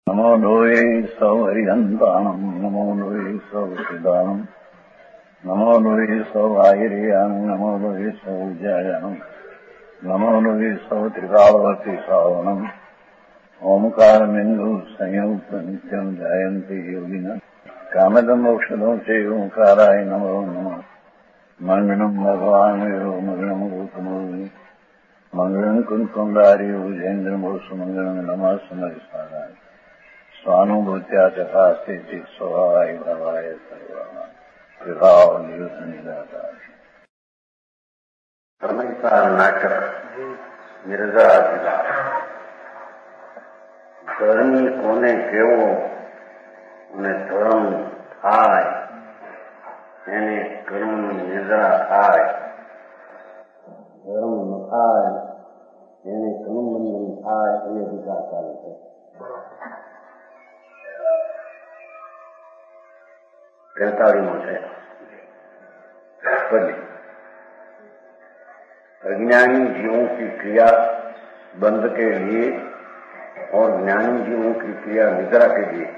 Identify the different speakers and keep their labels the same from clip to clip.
Speaker 1: नमो लोये सौहरिहन्ताणम् नमो लोये सौसिदानम् नमो लोये सौवाहिर्यानम् नमो लोये सौजायानम् नमो लोये सौत्रिकावती सावनम् ओंकारमिन्दु संयुक्त नित्यम् जायन्ति योगिनः कामदम् मोक्षदम् च ओंकाराय नमो नमः मङ्गलम् भगवान् वीरो मङ्गलम् रूपमोहि मङ्गलम् कुन्कुण्डारि भुजेन्द्रमोसु मङ्गलम् नमः समरिसाराय स्वानुभूत्या तथा स्थिति स्वभावाय भवाय विभाव निदाता
Speaker 2: પરમેશ્વર નાટક મિર્ઝા ધર્મી કોને કેવો અને ધર્મ થાય એને કર્મની નિદ્રા થાય, ધર્મ ન થાય એને કર્મબંધન થાય એ વિચાર ચાલે છે. તેતાળીમો છે पद अज्ञानी जीवों की क्रिया बंध के लिए और ज्ञानी जीवों की क्रिया निद्रा के लिए.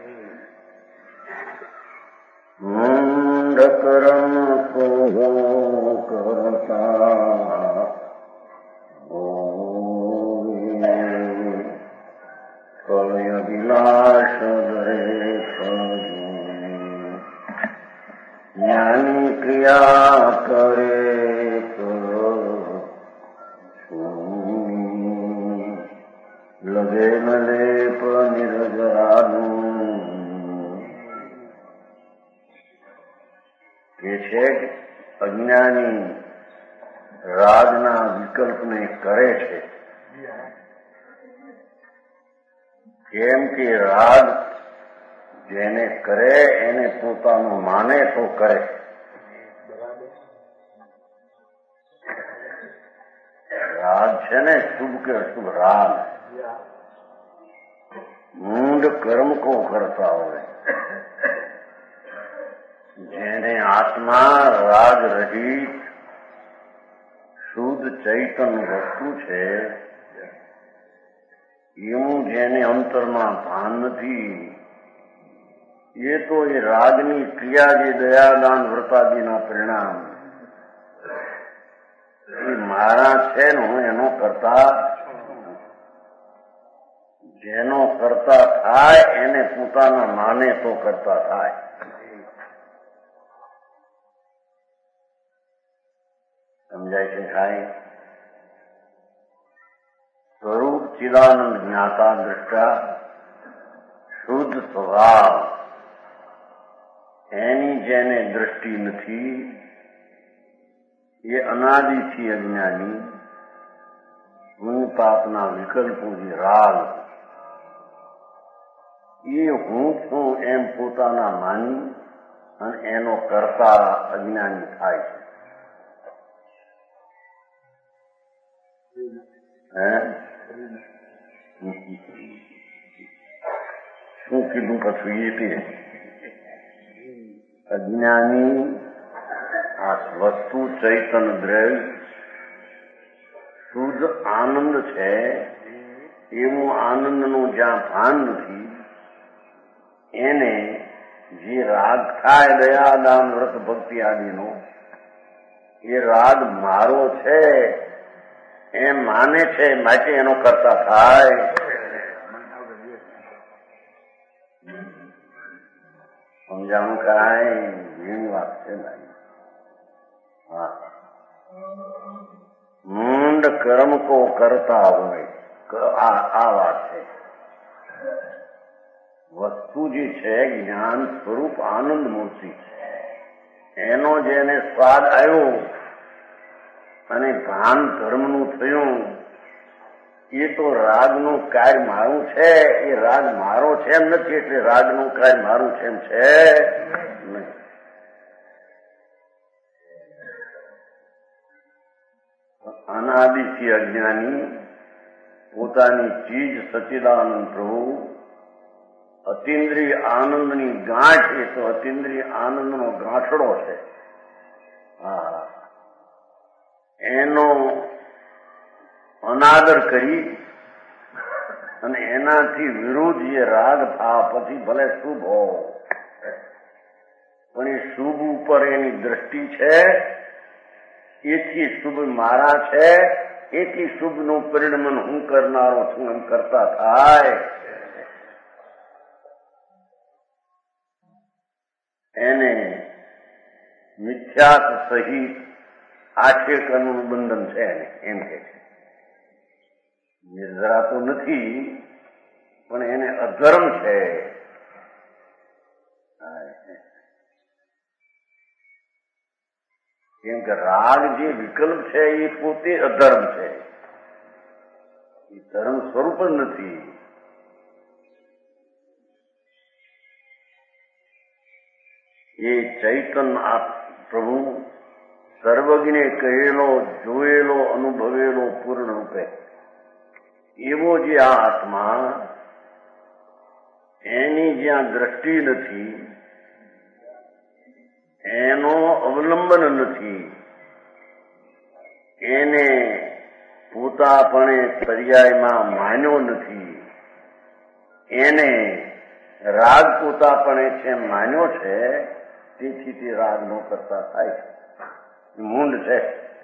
Speaker 2: मुंडकरम को करता कलय विनाश ज्ञानी क्रिया करे तो लगे न लेप निर्जरानु કે છે અજ્ઞાની રાગના વિકલ્પને કરે છે. કેમ કે રાગ જેને કરે એને પોતાનું માને તો કરે. રાગ છે ને શુભ કે અશુભ રાગ મૂંડ કર્મ કો કરતા હોય. જેને આત્મા રાગ રહિત શુદ્ધ ચૈતન વસ્તુ છે એવું જેને અંતરમાં ભાન નથી, એ તો એ રાગની ક્રિયા જે દયાદાન વ્રતાદિના પરિણામ એ મારા છે ને હું એનો કરતા, જેનો કરતા થાય એને પોતાના માને તો કરતા થાય. સમજાય છે ખાય? સ્વરૂપ ચિદાનંદ જ્ઞાતા દ્રષ્ટા શુદ્ધ સ્વભાવ એની જેને દ્રષ્ટિ નથી એ અનાદિથી અજ્ઞાની હું પાપના વિકલ્પોથી રાગ એ હું છું એમ પોતાના માની અને એનો કરતા અજ્ઞાની થાય છે. શું કીધું પછી એ તે અજ્ઞાની આ વસ્તુ ચૈતન દ્રવ્ય શુદ્ધ આનંદ છે એવું આનંદનું જ્યાં ભાન નથી એને જે રાગ થાય દયાદાન વ્રત ભક્તિ આદિનો એ રાગ મારો છે એમ માને છે માટે એનો કરતા થાય. સમજાણું કરાય એની વાત છે. મૂંડ કર્મ કો કરતા હોય આ વાત છે. વસ્તુ જે છે જ્ઞાન સ્વરૂપ આનંદ મૂર્તિ એનો જેને સ્વાદ આવ્યો અને ભાન ધર્મનું થયું એ તો રાગનું કાર્ય મારું છે, એ રાગ મારો છે એમ નથી એટલે રાગનું કાર્ય મારું છે એમ છે નહીં. અનાદિથી અજ્ઞાની પોતાની ચીજ સચ્ચિદાનંદ પ્રભુ અતિન્દ્રિય આનંદની ગાંઠ એ તો અતિન્દ્રિય આનંદનો ગાંઠડો છે. હા, એનો અનાદર કરી અને એનાથી વિરુદ્ધ જે રાગ ભાવ પછી ભલે શુભ હો, પણ એ શુભ ઉપર એની દ્રષ્ટિ છે, એથી શુભ મારા છે, એથી શુભનું પરિણમન હું કરનારો છું એમ કરતા થાય, એને મિથ્યાત સહિત આક્ષેપનું બંધન છે એમ કે છે. નિર્જરા તો નથી, પણ એને અધર્મ છે. કેમ કે રાગ જે વિકલ્પ છે એ પોતે અધર્મ છે, એ ધર્મ સ્વરૂપ જ નથી. એ ચૈતન્ય પ્રભુ સર્વજ્ઞે કહેલો, જોયેલો, અનુભવેલો પૂર્ણ રૂપે એવો જે આ આત્મા, એની જ્યાં દ્રષ્ટિ નથી, એનો અવલંબન નથી, એને પોતાપણે પર્યાયમાં માન્યો નથી, એને રાગ પોતાપણે છે માન્યો છે, તેથી તે રાગ નો કરતા થાય છે. મૂંડ છે.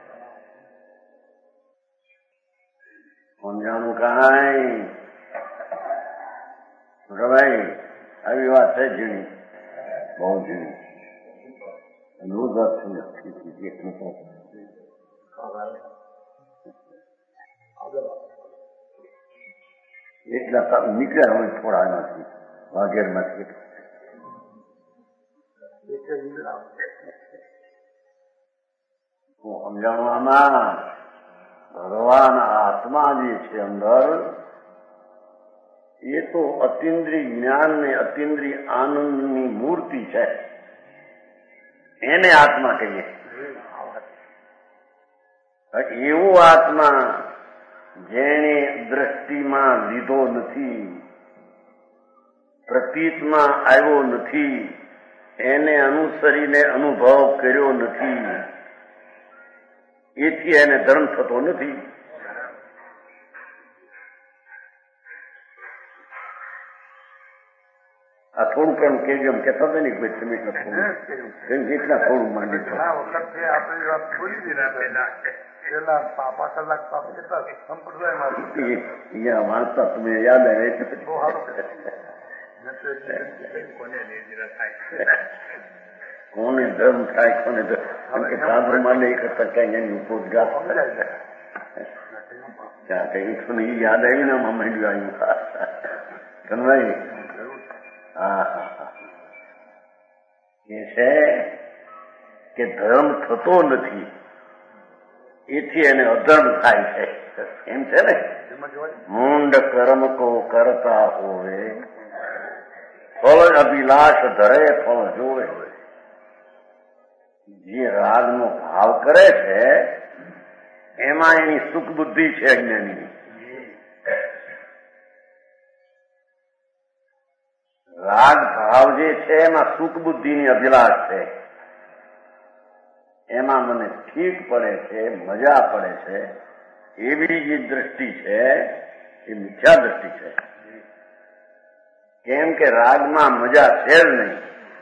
Speaker 2: સમજાણું કાંઈ ભાઈ? આવી વાત છે ઝીણી, બહુ ઝીણી. એટલા નીકળ્યા હોય થોડા એમાંથી વાઘેરમાંથી. સમજાણું આમાં ભગવાન આત્મા જે છે અંદર, એ તો અતિન્દ્રિય જ્ઞાન ને અતિન્દ્રિય આનંદની મૂર્તિ છે, એને આત્મા કહીએ. એવો આત્મા જેને દ્રષ્ટિમાં લીધો નથી, પ્રતીતમાં આવ્યો નથી, એને અનુસરીને અનુભવ કર્યો નથી, એથી એને ધર્મ થતો નથી. આ થોડું પણ કેજો એમ કહેતા હતા ને કોઈ તમે એટલા થોડું માંડી છો. વાંચતા તમે યાદ આવે કોને ધર્મ થાય, કોને સાધુ માને એ કરતા કઈ એની ઉપોદગાર કઈ યાદ આવી ને આમાં માંડ્યું આવ્યું કનભાઈ. એ છે કે ધર્મ થતો નથી, એથી એને અધર્મ થાય છે. એમ છે ને, મૂંડ કર્મ કો કરતા હોવે, ફળ અભિલાષ ધરે ફળ જોવે. જે રાગનો ભાવ કરે છે એમાં એની સુખ બુદ્ધિ છે અજ્ઞાની. રાગ ભાવ જે છે એમાં સુખ બુદ્ધિની અભિલાષ છે, એમાં મને ઠીક પડે છે, મજા પડે છે, એવી જે દ્રષ્ટિ છે એ મિથ્યા દ્રષ્ટિ છે. કેમ કે રાગમાં મજા છે જ નહીં.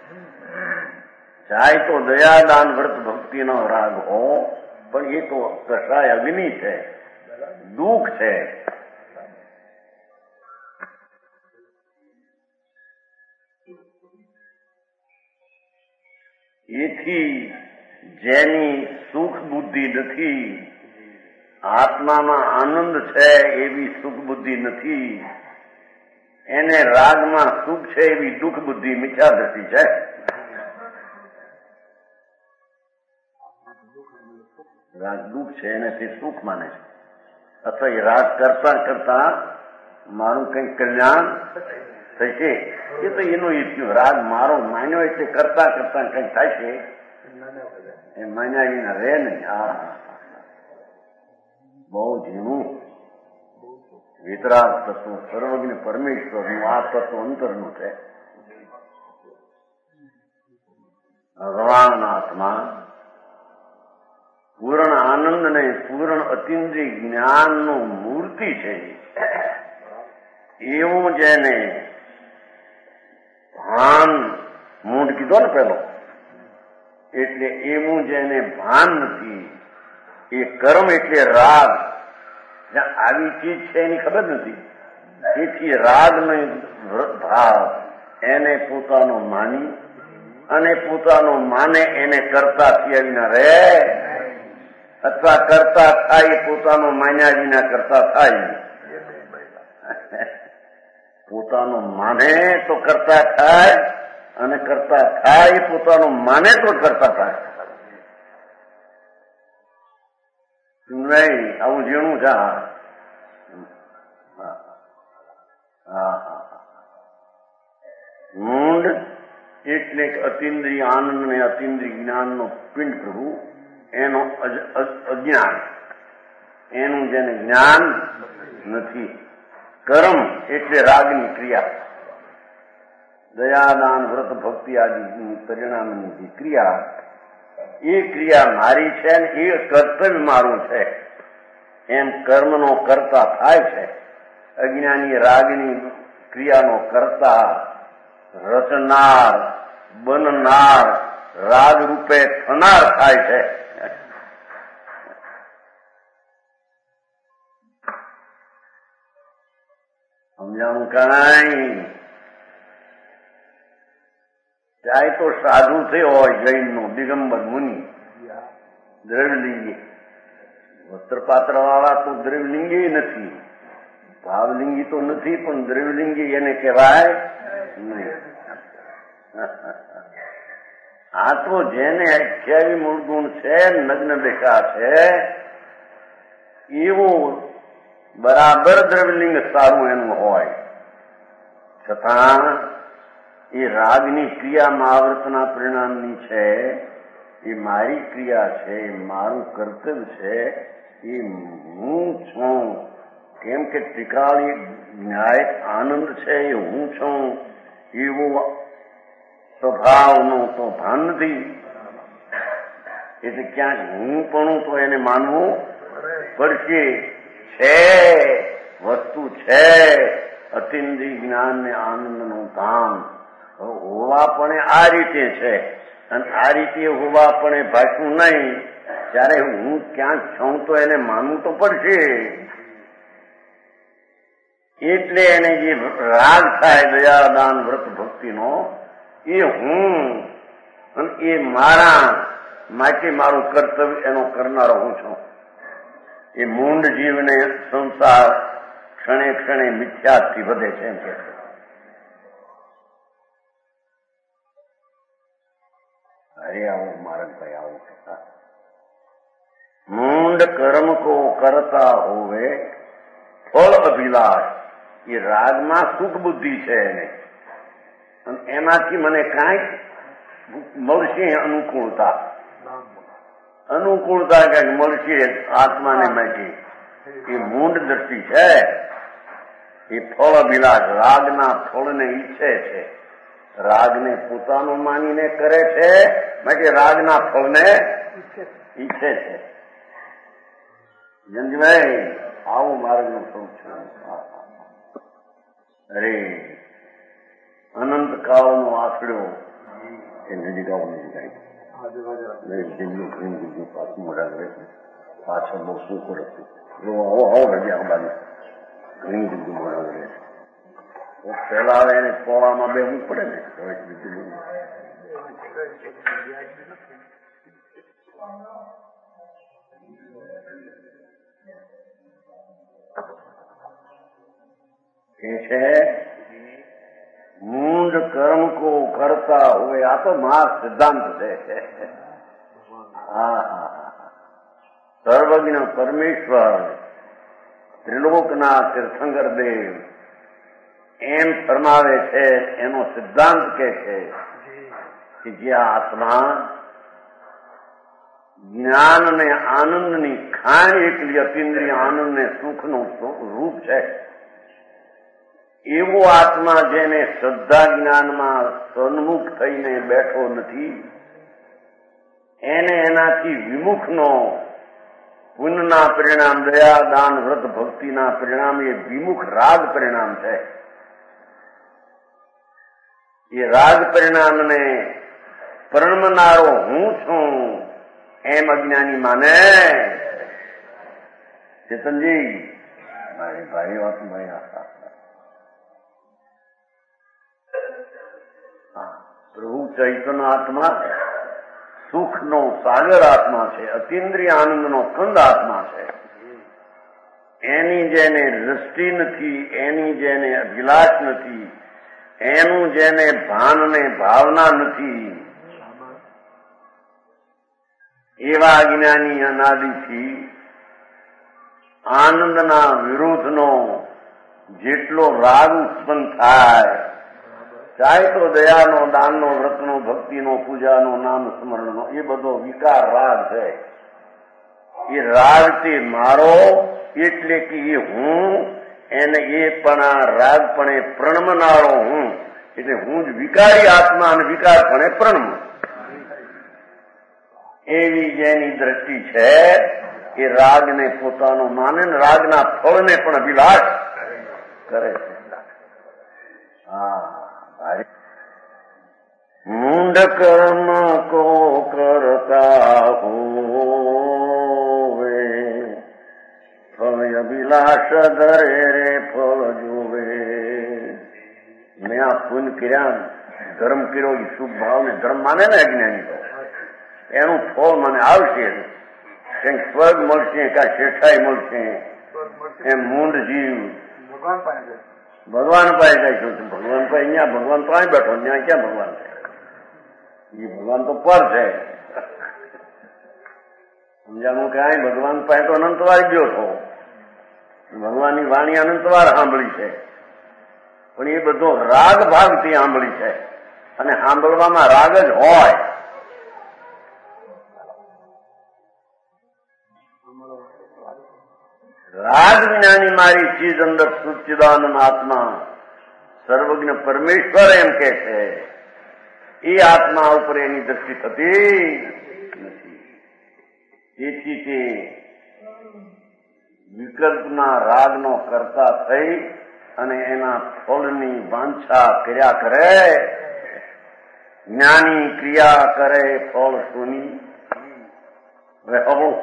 Speaker 2: ચાહે તો દયાદાન વ્રત ભક્તિનો રાગ હો, પણ એ તો કસાય અગ્નિ છે, દુઃખ છે. એથી જેની સુખ બુદ્ધિ નથી, આત્મામાં આનંદ છે એવી સુખ બુદ્ધિ નથી, એને રાગમાં સુખ છે એવી દુઃખ બુદ્ધિ મિથ્યા દ્રષ્ટિ છે. રાગ દુઃખ છે એનાથી સુખ માને છે, અથવા એ રાગ કરતા કરતા મારું કઈ કલ્યાણ થશે, એ તો એનો ઈચ્છ્યું. રાગ મારો માન્યો એટલે કરતા કરતા કઈ થાય છે, એ માન્યા વિના રહે નહીં. બહુ ઝીણું વિતરાગ તત્વ સર્વજ્ઞ પરમેશ્વરનું આ તત્વ અંતરનું છે. ભગવાન આત્મા પૂર્ણ આનંદ ને પૂર્ણ અતિન્દ્રિય જ્ઞાનનું મૂર્તિ છે. એવું જેને ભાન, મૂંઢ કીધો ને પેલો, એટલે એવું જેને ભાન નથી, એ કર્મ એટલે રાગ, જ્યાં આવી ચીજ છે એની ખબર નથી, તેથી રાગનો ભાવ એને પોતાનો માની અને પોતાનો માને એને કરતા થયા વિના રહે, અથવા કરતા થાય પોતાનો માન્યા વિના કરતા થાય. પોતાનો માને તો કરતા થાય અને કરતા થાય પોતાનો માને તો કરતા થાય. નહીં આવું ઝીણું છે. મૂંઢ એટલે અતિન્દ્રિય આનંદ ને અતિન્દ્રિય જ્ઞાનનો પિંડ પ્રભુ, એનો અજ્ઞાન, એનું જેને જ્ઞાન નથી. કર્મ એટલે રાગની ક્રિયા, દયાદાન વ્રત ભક્તિ આદિની પરિણામની જે ક્રિયા, એ ક્રિયા મારી છે ને એ કર્તવ્ય મારું છે એમ કર્મનો કરતા થાય છે. અજ્ઞાની રાગની ક્રિયાનો કરતા, રચનાર, બનનાર, રાગ રૂપે થનાર થાય છે. સમજાવું કાંઈ? ચાહે તો સાધુ થયો હોય જૈનનો દિગંબર મુનિ, દ્રવ્યલિંગી, વસ્ત્રપાત્ર વાળા તો દ્રવ્યલિંગી નથી, ભાવલિંગી તો નથી, પણ દ્રવ્યલિંગી એને કહેવાય નહીં. આ તો જેને 28 મૂળ ગુણ છે, નગ્ન દેખા છે, એવું બરાબર દ્રવ્યલિંગ સારું એનું હોય, છતાં એ રાગની ક્રિયા મહાવ્રતના પરિણામની છે, એ મારી ક્રિયા છે, એ મારું કર્તવ્ય છે, એ હું છું. કેમ કે ત્રિકાળી ન્યાય આનંદ છે, એ હું છું, એવો સ્વભાવનો તો ભાન નથી. એટલે ક્યાંક હું પણ તો એને માનવું પડશે. છે વસ્તુ છે, અતિન્દ્રિય જ્ઞાન ને આનંદનું ધામ હોવા પણ આ રીતે છે, અને આ રીતે હોવા પણ ભાષવું નહીં. ત્યારે હું ક્યાંક છું તો એને માનવું તો પડશે. એટલે એને જે રાગ થાય દયાદાન વ્રત ભક્તિનો, એ હું અને એ મારા માટે મારું કર્તવ્ય એનો કરનારો હું છું. એ મૂંઢ જીવને સંસાર ક્ષણે ક્ષણે મિથ્યાથી વધે છે એમ કે અરે આવો મારકભાઈ આવો. મૂંઢ કર્મ કો કરતા હોવે ફળ અભિલાષ, એ રાગમાં સુખ બુદ્ધિ છે એને, અને એમાંથી મને કાંઈક મળશે અનુકૂળતા, અનુકૂળતા કઈક મળશે આત્માને માટે, એ મૂંઢ દ્રષ્ટિ છે. એ ફળ અભિલાષ રાગના ફળને ઈચ્છે છે, રાગને પોતાનું માનીને કરે છે, માટે રાગના ફળને ઈચ્છે છે. જંજભાઈ આવું માર્ગનું સ્વરૂપ છે. અરે અનંત કાળનો આંકડો એ નજીક આવો નજીક આવી પાછું મોઢા કરે છે, પાછળ બહુ સુખર હતું. આવો રજા બાજુ ઘણી જગ્યા મોઢા કરે છે. પેલા આવે એને પોળામાં બેવું પડે ને, કે છે મૂંઢ કર્મ કો કરતા હોય. આ તો મહા સિદ્ધાંત છે. સર્વજ્ઞ પરમેશ્વર ત્રિલોકના તીર્થંકર દેવ એમ ફરમાવે છે. એનો સિદ્ધાંત કે છે કે જ્યાં આત્મા જ્ઞાન ને આનંદની ખાણ એકલી અતિન્દ્રિય આનંદ ને સુખનું રૂપ છે, એવો આત્મા જેને શ્રદ્ધા જ્ઞાનમાં સન્મુખ થઈને બેઠો નથી, એને એનાથી વિમુખનો પુણ્યના પરિણામ, દયા, દાન, વ્રત, ભક્તિના પરિણામ એ વિમુખ રાગ પરિણામ છે. એ રાગ પરિણામને પરણમનારો હું છું એમ અજ્ઞાની માને. ચેતનજી ભાઈ વાત પ્રભુ ચૈતન્ય આત્મા સુખનો સાગર આત્મા છે, અતિન્દ્રિય આનંદનો કંદ આત્મા છે. એની જેને દ્રષ્ટિ નથી, એની જેને અભિલાષ નથી, એનું જેને ભાન ને ભાવના નથી, એવા જ્ઞાની અનાદિથી આનંદના વિરોધનો જેટલો રાગ ઉત્પન્ન થાય, ચાહે તો દયાનો, દાનનો, વ્રતનો, ભક્તિનો, પૂજાનો, નામ સ્મરણનો, એ બધો વિકાર રાગ છે. એ રાગ તે મારો એટલે કે એ હું, એને એ પણ આ રાગપણે પ્રણમનારો હું, એટલે હું જ વિકારી આત્મા અને વિકારપણે પ્રણમ. એવી જેની દ્રષ્ટિ છે એ રાગને પોતાનો માને, રાગના ફળને પણ અભિલાષ કરે છે. મૂંડ કર્મ કો કરતા હોવે, ફળ અભિલાષ ધરે રે ફળ જોવે. મેં આ પુણ્ય કર્યા, ધર્મ કર્યો, એ શુભ ભાવને ધર્મ માને ને અજ્ઞાની તો એનું ફળ મને આવશે. કંઈક સ્વર્ગ મળશે, કાંઈ શેઠાઈ મળશે. એમ મૂંડ જીવ ભગવાન પાસે જાય છે. ભગવાન પાસે અહીંયા, ભગવાન તો અહીં બેઠો, ત્યાં ક્યાં ભગવાન છે? એ ભગવાન તો પર છે. સમજાણું કે અહીં ભગવાન પાસે તો અનંતવાર ગયો છો, ભગવાનની વાણી અનંતવાર સાંભળી છે, પણ એ બધો રાગ ભાગથી સાંભળી છે. અને સાંભળવામાં રાગ જ હોય. રાગ જ્ઞાની મારી ચીજ અંદર સચ્ચિદાનંદ આત્મા સર્વજ્ઞ પરમેશ્વર એમ કે છે. એ આત્મા ઉપર એની દ્રષ્ટિ થતી નથી. તેથી તે વિકલ્પના રાગનો કરતા થઈ અને એના ફળની વાંછા કર્યા કરે. જ્ઞાની ક્રિયા કરે, ફળ સુની. હવે અવળું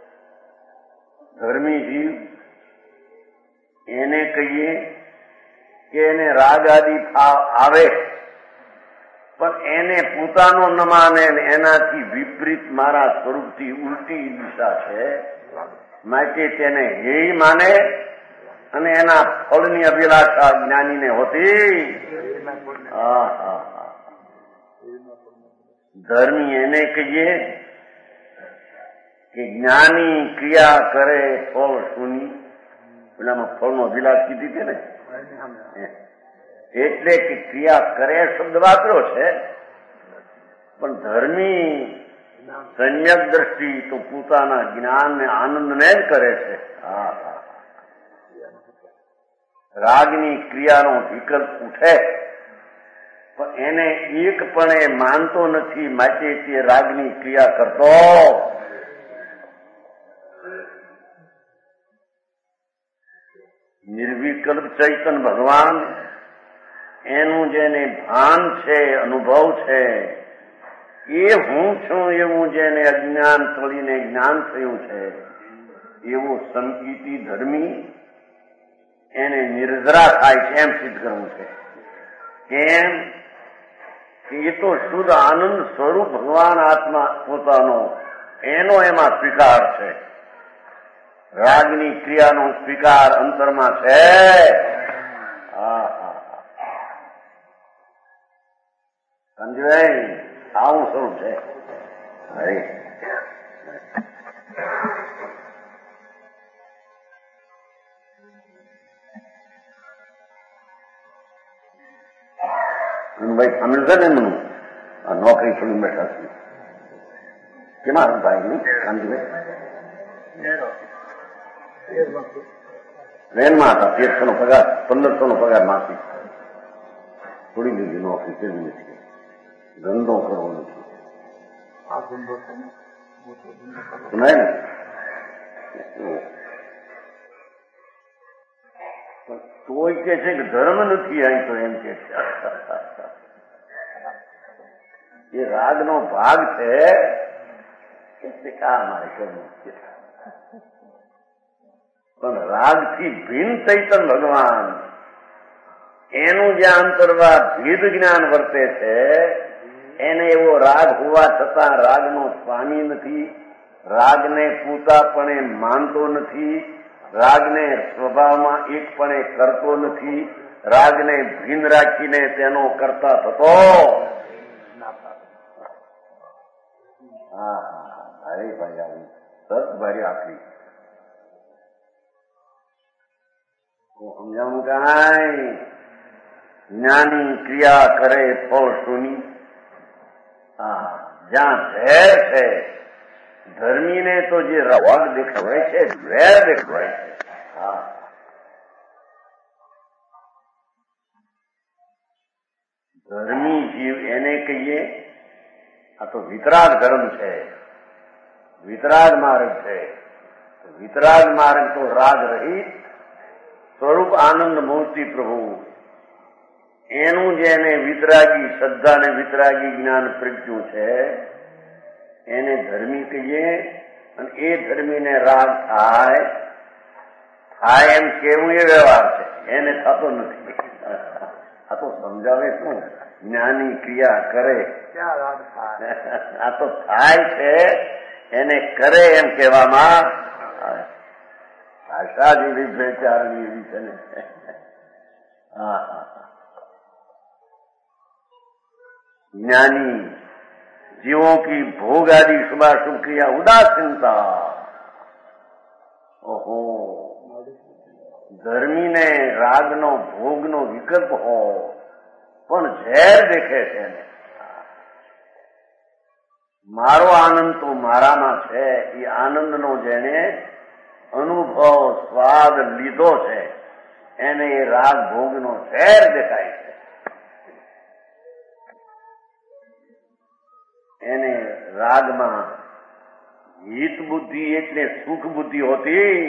Speaker 2: ધર્મી જીવ એને કહીએ કે એને રાગ આદિ આવે, પણ એને પોતાનો ન માને, એનાથી વિપરીત મારા સ્વરૂપથી ઉલટી દિશા છે, માટે તેને હેય માને અને એના ફળની અભિલાષા જ્ઞાનીને હોતી. ધર્મી એને કહીએ કે જ્ઞાની ક્રિયા કરે, ફળ સુની. પેલામાં ફળનો અભિલાષ કીધી છે ને, એટલે કે ક્રિયા કરે શબ્દ વાપર્યો છે, પણ ધર્મી સમ્યક દ્રષ્ટિ તો પોતાના જ્ઞાન ને આનંદને જ કરે છે. રાગની ક્રિયાનો વિકલ્પ ઉઠે પણ એને એકપણે માનતો નથી, માટે તે રાગની ક્રિયા કરતો. નિર્વિકલ્પ ચૈતન ભગવાન એનું જેને ભાન છે, અનુભવ છે, એ હું છું એવું જેને અજ્ઞાન તોડીને જ્ઞાન થયું છે, એવો સંકિતી ધર્મી એને નિર્જરા થાય છે એમ સિદ્ધ કરવું છે. કેમ કે એ તો શુદ્ધ આનંદ સ્વરૂપ ભગવાન આત્મા પોતાનો એનો એમાં સ્વીકાર છે. રાગની ક્રિયાનો સ્વીકાર અંતરમાં છે. સમજાય? આવું સ્વરૂપ છે. હરે ભાઈ સમજશે ને એમનું આ નોકરી છોડી બેઠા છે. કેમાં ભાઈ નહીં ટ્રેનમાં હતા. 1300 નો પગાર, 1500 નો પગાર માસી. છોડી દીધી નોકરી. કેવી નથી, ધંધો કરવો નથી. સુનાય ને તોય કે છે કે ધર્મ નથી આવી તો એમ કે છે એ રાગનો ભાગ છે મારે કરવું છે. પણ રાગથી ભિન્ન ચૈતન ભગવાન એનું જે અંતર્વા ભેદ જ્ઞાન વર્તે છે એને એવો રાગ હોવા છતાં રાગનો સ્વામી નથી, રાગને પૂતાપણે માનતો નથી, રાગને સ્વભાવમાં એકપણે કરતો નથી, રાગને ભિન્ન રાખીને તેનો કરતા થતો. અરે ભાઈ આવી સત ભારી આખરી સમજાવું કાંઈ જ્ઞાની ક્રિયા કરે ફળ સુની. જ્યાં ઝેર છે ધર્મીને તો જે રવાગ દેખાય છે ઝેર દેખાય છે. ધર્મી જીવ એને કહીએ આ તો વિતરાગ ધર્મ છે, વિતરાગ માર્ગ છે. વિતરાગ માર્ગ તો રાગ રહિત સ્વરૂપ આનંદ મૂર્તિ પ્રભુ એનું જેને વિતરાગી શ્રદ્ધા ને વિતરાગી જ્ઞાન પ્રજ્ઞું છે એને ધર્મી કહીએ. અને એ ધર્મીને રાગ થાય એમ કેવું એ વ્યવહાર છે, એને થતો નથી. આ તો સમજાવે શું? જ્ઞાની ક્રિયા કરે આ તો થાય છે એને કરે એમ કહેવામાં ભાષા જેવી બેચારણી એવી છે ને. ज्ञानी जीवों की भोग आदि शुभाशुभ क्रिया उदासीनता. ओहो ધર્મીને રાગનો ભોગનો વિકલ્પ હો પણ ઝેર દેખે છે ને. મારો આનંદ તો મારામાં છે એ આનંદનો જેને અનુભવ સ્વાદ લીધો છે એને એ રાગ ભોગનો ઝેર દેખાય છે. એને રાગમાં હિત બુદ્ધિ એટલે સુખ બુદ્ધિ હોતી.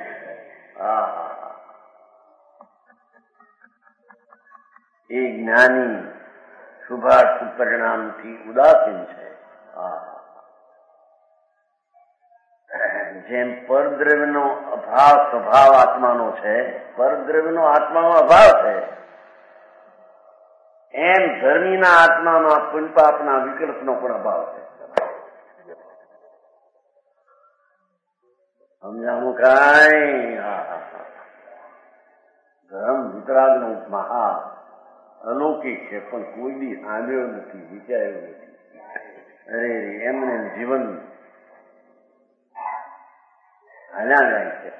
Speaker 2: એ જ્ઞાની શુભાશુભ પરિણામથી ઉદાસીન છે. જેમ પરદ્રવ્યનો અભાવ સ્વભાવ આત્માનો છે, પરદ્રવ્યનો આત્માનો અભાવ છે, એમ ધર્મીના આત્મામાં પુણ્યપાપના વિકલ્પનો પણ અભાવ છે. સમજાવું કાંઈ? ધર્મ વિતરાગનો મહા અલૌકિક છે પણ કોઈ દી સાંભળ્યો નથી, વિચાર્યો નથી. અરે એમને જીવન હાલ્યા જાય છે.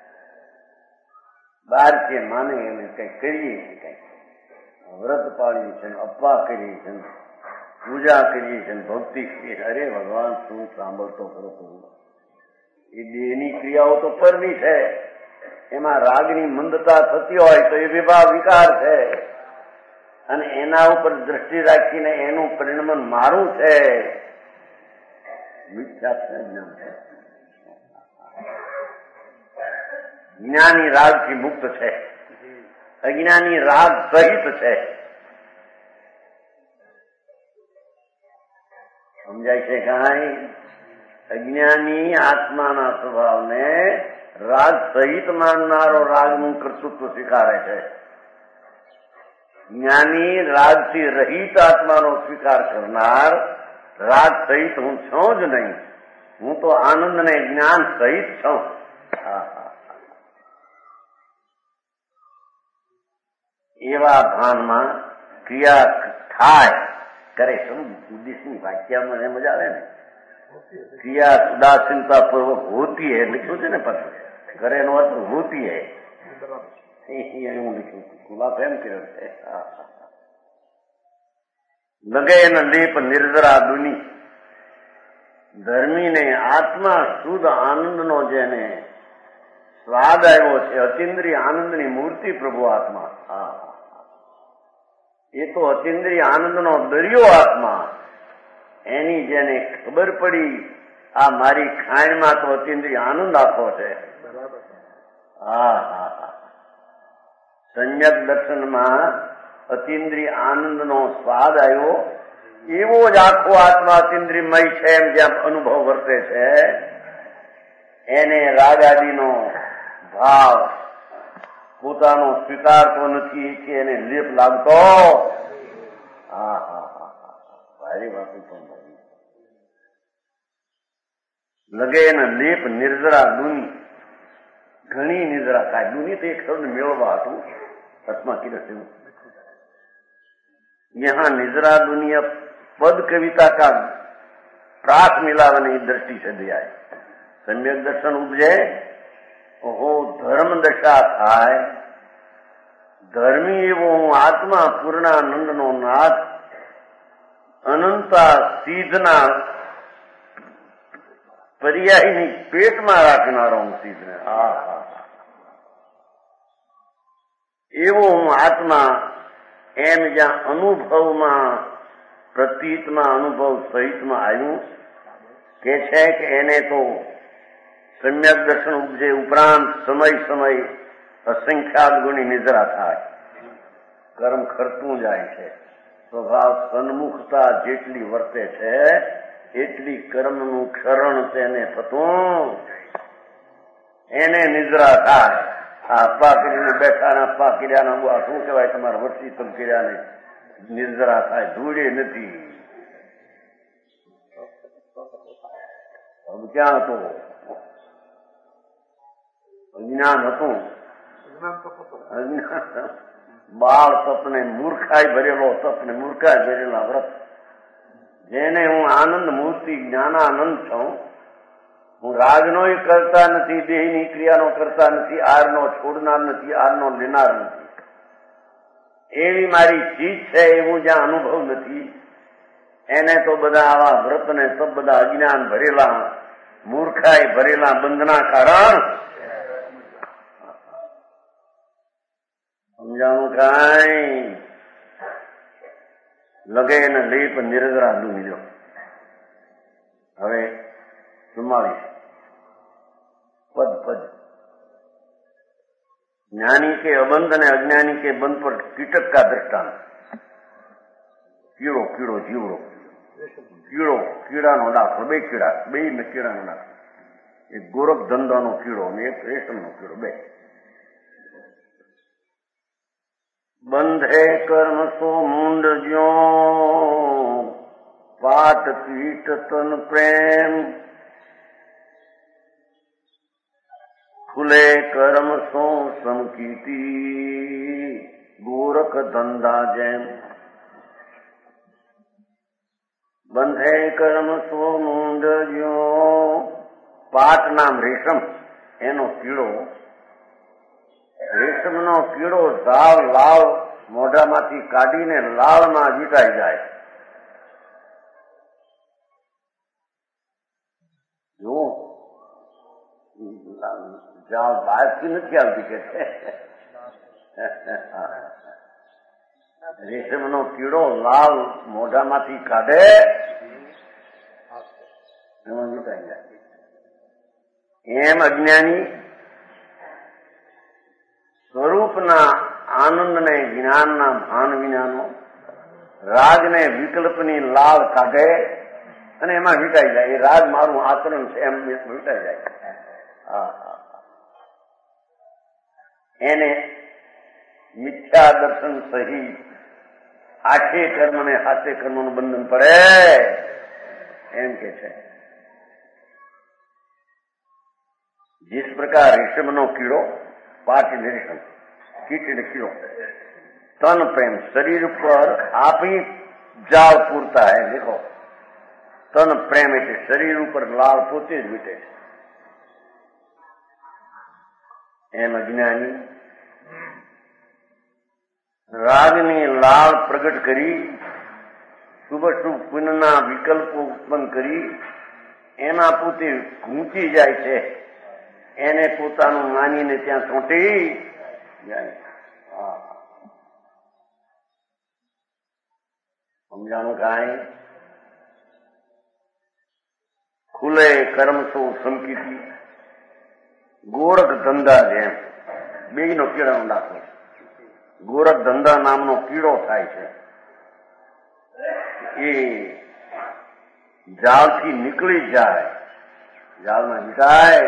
Speaker 2: બાર કે માને એને કઈ કરીએ છીએ, કઈ વ્રત પાડીએ છીએ, અપવા કરીએ છીએ, પૂજા કરીએ છીએ, ભક્તિ કરીએ. અરે ભગવાન શું સાંભળતો ખરો કરું. એ દેહની ક્રિયાઓ તો પરની છે, એમાં રાગની મંદતા થતી હોય તો એ વિભાવ વિકાર છે અને એના ઉપર દ્રષ્ટિ રાખીને એનું પરિણમન મારું છે. મિથ્યા જ્ઞાન છે. જ્ઞાની રાગથી મુક્ત છે, અજ્ઞાની રાગ સહિત છે. સમજાય છે કાંઈ? અજ્ઞાની આત્માના સ્વભાવને રાગ સહિત માનનારો રાગનું કર્તૃત્વ સ્વીકારે છે. જ્ઞાની રાગથી રહિત આત્માનો સ્વીકાર કરનાર રાગ સહિત હું છું જ નહીં, હું તો આનંદ ને જ્ઞાન સહિત છું. એવા ભાનમાં ક્રિયા થાય કરે. શું ઉદ્દેશની વાક્યમાં એમ મજા આવે ને. ક્રિયા ઉદાસીનતા પૂર્વક હોતી હૈ લખ્યું છે ને, પાછું કરે એનો અર્થ હોતી હૈ એવું લખ્યું. ખુલાસો એમ કર્યો છે. લગે એના લેપ નિર્જરા દુની. ધર્મીને આત્મા શુદ્ધ આનંદનો જેને સ્વાદ આવ્યો છે, અતિન્દ્રિય આનંદની મૂર્તિ પ્રભુ આત્મા. એ તો અતિન્દ્રિય આનંદનો દરિયો આત્મા. એની જેને ખબર પડી આ મારી ખાણમાં તો અતિન્દ્રિય આનંદ આખો છે. હા હા હા, સમ્યક દર્શનમાં અતિન્દ્રિય આનંદનો સ્વાદ આવ્યો. એવો જ આખો આત્મા અતિન્દ્રિયમય છે એમ જેમ અનુભવ વર્તે છે. એને રાગ આદિનો ભાવ પોતાનો સ્વીકારતો નથી કે એને લેપ લાગતો. હા હા હા હા, ભારી વાત પણ લગે એને લેપ નિર્જરા દુની. ઘણી નિદ્રા થાય. દુની તો એક શબ્દ મેળવવા હતું આત્મા કિરસ. यहाँ निजरा दुनिया पद कविता का प्रास मिलावने की दृष्टि से दिया है. सम्यक दर्शन उपजे हो धर्म दशा થાય. ધર્મી એવો હું આત્મા પૂર્ણાનંદનો નાથ અનંતા સિદ્ધના પર્યાયની પેટમાં રાખનારો હું સિદ્ધને. એવો હું આત્મા એમ જ્યાં અનુભવમાં પ્રતીતમાં અનુભવ સહિતમાં આવ્યું કે છે કે એને તો સમ્યક દર્શન ઉપજે ઉપરાંત સમય સમય અસંખ્યાત ગુણી નિદ્રા થાય. કર્મ ખરતું જાય છે. સ્વભાવ સન્મુખતા જેટલી વર્તે છે એટલી કર્મનું ક્ષરણ તેને થતું એને નિદ્રા થાય. આ અપ્પા કરીને બેઠાના અપ્પા કર્યાના શું કહેવાય તમારા વર્ષી તમ કર્યાને નિર્જરા થાય. ધૂળે નથી. ક્યાં હતો? અજ્ઞાન હતું. બાળ તપને મૂર્ખાઈ ભરેલો તપને મૂર્ખાઈ ભરેલા વ્રત. જેને હું આનંદ મૂર્તિ જ્ઞાનાનંદ છું. હું રાજનોય કરતા નથી, દેહની ક્રિયાનો કરતા નથી, આરનો છોડનાર નથી, આરનો લેનાર નથી. એવી મારી ચીજ છે એવું જ્યાં અનુભવ નથી એને તો બધા આવા વ્રત ને સબ બધા અજ્ઞાન ભરેલા મૂર્ખાઈ ભરેલા બંધના કારણ. સમજાણું કાંઈ? લગે ને લેપ નિરજરા ડૂબી લો. હવે 44 પદ પદ. જ્ઞાની के अबंध અને अज्ञानी के बंध पर कीटक का दृष्टांत. કીડો કીડો જીવડો. કીડો કીડાનો દાખલો. બે કીડા, બે કીડાનો દાખલો. એક ગોરખ ધંધાનો કીડો અને એક રેશમનો કીડો. બે બંધે કર્મ સો મુંડ જ્યો પાટ પીટ તન પ્રેમ ખુલે કર્મ સો સમકીતી ગોરખ ધંધા જેમ. બંધે કર્મ સો મુંડ જ્યો. પાટ નામ રેશમ, એનો કીડો. રેશમનો કીડો ઝાવ લાવ મોઢામાંથી કાઢીને લાળમાં વીંટાઈ જાય. જો જ્યાં બહારથી નથી આવતી કે રેશમનો કીડો લાલ મોઢામાંથી કાઢે એમાં વીંટાઈ જાય. એમ અજ્ઞાની સ્વરૂપના આનંદને જ્ઞાનના ભાન વિનાનો રાગને વિકલ્પની લાળ કાઢે અને એમાં વીંટાઈ જાય. એ રાગ મારું આચરણ છે એમ વીંટાઈ જાય. એને મિથ્યા દર્શન સહિત આઠે કર્મ ને હાથે કર્મનું બંધન પડે એમ કે છે. जिस प्रकार रेशमનો કીડો, પાટ રેશમ, કીટ એટલે કીડો, તન પ્રેમ શરીર પર આપી જાળ પૂરતા હે. દેખો તન પ્રેમ એટલે શરીર ઉપર લાળ પોતે જ વીટે છે. એમ અજ્ઞાની રાગની લાળ પ્રગટ કરી શુભ શુભ પુણ્યના વિકલ્પો ઉત્પન્ન કરી એમાં પોતે ઘૂંચી જાય છે. એને પોતાનું માનીને ત્યાં ચોંટી જાય. સમજાણું કાંઈ? ખુલે કર્મ સો સંકીર્તિ, ગોરખ ધંધા જેમ બેયનો કીડાનો દાખલો. ગોરખ ધંધા નામનો કીડો થાય છે, એ જાળથી નીકળી જાય, જાળમાં વીંટાય.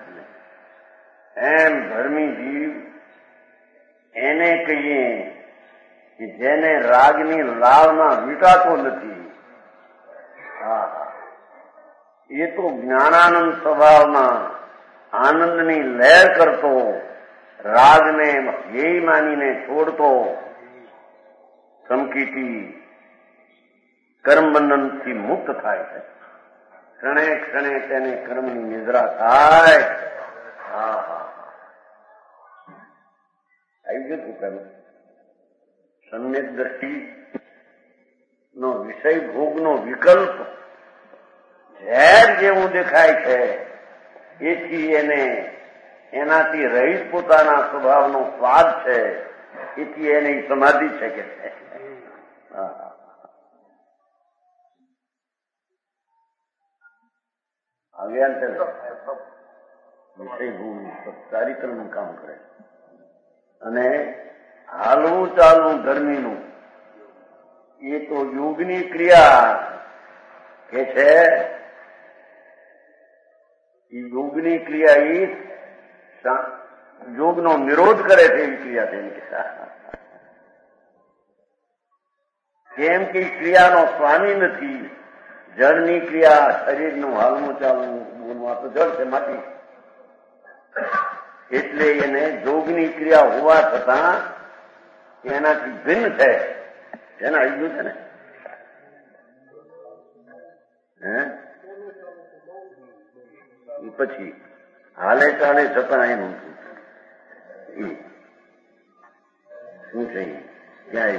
Speaker 2: એમ ધર્મી જીવ એને કહીએ કે જેને રાગની લાળમાં વીંટાતો નથી. એ તો જ્ઞાનાનંદ સ્વભાવમાં આનંદની લહેર કરતો, રાગને ધ્યેય માનીને છોડતો, સમકીતી કર્મબંધનથી મુક્ત થાય છે. ક્ષણે ક્ષણે તેને કર્મની નિદ્રા થાય. આવી ગયું કર્મ. સમ્યક દ્રષ્ટિ નો વિષય ભોગનો વિકલ્પ ઝેર જેવું દેખાય છે, એથી એને એનાથી રહિત પોતાના સ્વભાવનો સ્વાદ છે, એથી એને સમાધિ છે કે છે. અજ્ઞાન છે વિષય ભોગ સારી કર્મનું કામ કરે. અને હાલવું ચાલવું ધર્મીનું એ તો યોગની ક્રિયા કે છે. એ યોગની ક્રિયા એ યોગનો નિરોધ કરે છે એવી ક્રિયા છે. કેમ કે ક્રિયાનો સ્વામી નથી. જળની ક્રિયા, શરીરનું હાલવું ચાલવું બોલવું આ તો જળ છે, માટી. એટલે એને યોગની ક્રિયા હોવા છતાં એનાથી ભિન્ન છે. એને આવી ગયું છે ને. પછી હાલે ચાલે છતાં એનું શું છે? ક્યાં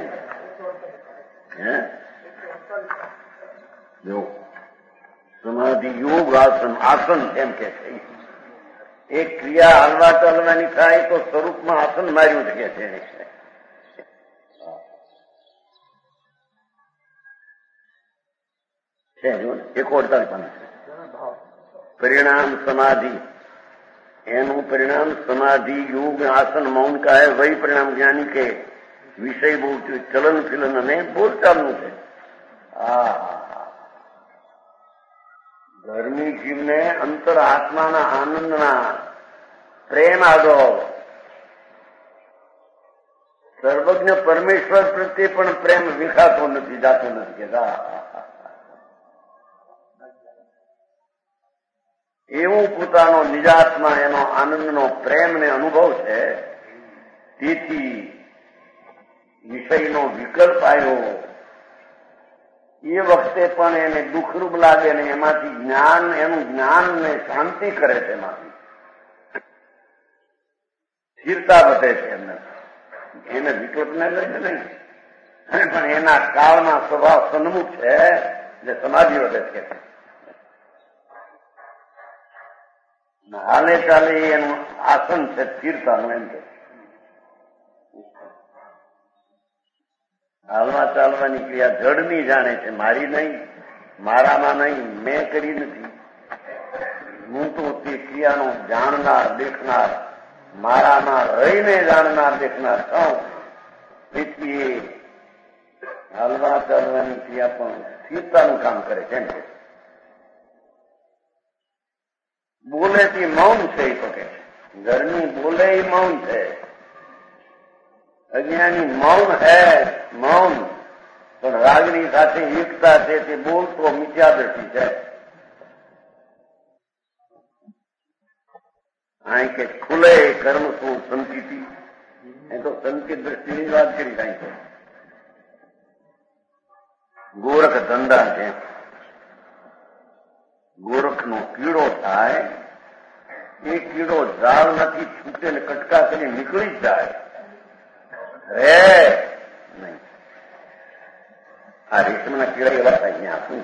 Speaker 2: આવ્યું? સમાધિ યોગ આસન. આસન એમ કે છે એક ક્રિયા હાલવા ચાલવાની થાય તો સ્વરૂપમાં આસન માર્યું છે કે છે. એક 48 परिणाम समाधि, एनु परिणाम समाधि योग आसन मौन का है. वही परिणाम ज्ञानी के विषय बोल चलन फिलन ने बोलचालू है. धर्मी जीव ने अंतर आत्मा आनंद प्रेम आगो सर्वज्ञ परमेश्वर प्रत्ये पण प्रेम विखातो नहीं, जातो नहीं केता. એવું પોતાનો નિજાત્મા એનો આનંદનો પ્રેમને અનુભવ છે. તેથી વિષયનો વિકલ્પ આવ્યો એ વખતે પણ એને દુઃખરૂપ લાગે ને એમાંથી જ્ઞાન, એનું જ્ઞાનને શાંતિ કરે છે. એમાંથી સ્થિરતા વધે છે. એને વિકલ્પને લઈને નહીં, પણ એના કાળના સ્વભાવ સન્મુખ છે એટલે સમાધિ વધે છે. હાલે ચાલે એનું આસન છે સ્થિરતાનું. એમ કે હાલવા ચાલવાની ક્રિયા જડની જાણે છે, મારી નહીં, મારામાં નહીં, મેં કરી નથી. હું તો તે ક્રિયાનો જાણનાર, દેખનાર, મારામાં રહીને જાણનાર, દેખનાર છું. તેથી હાલવા ચાલવાની ક્રિયા પણ સ્થિરતાનું કામ કરે છે. એમ કે બોલેથી મૌન છે એ તો કે ઘરની બોલે એ મૌન છે. અજ્ઞાની મૌન હે, મૌન પણ રાગની સાથે એકતા છે. તે બોલતો મિથ્યા દ્રષ્ટિ છે. અહીં કે ખુલે કર્મ શું સંકિતિ, એ તો સંકિત દ્રષ્ટિની વાત કરી કાંઈ છે. ગોરખ ધંધા છે. ગોરખનો કીડો થાય, એ કીડો ઝાડમાંથી છૂટે ને કટકા કરી નીકળી જાય, રે નહીં. આ રેશમના કીડા એવા થાય. અહીંયા શું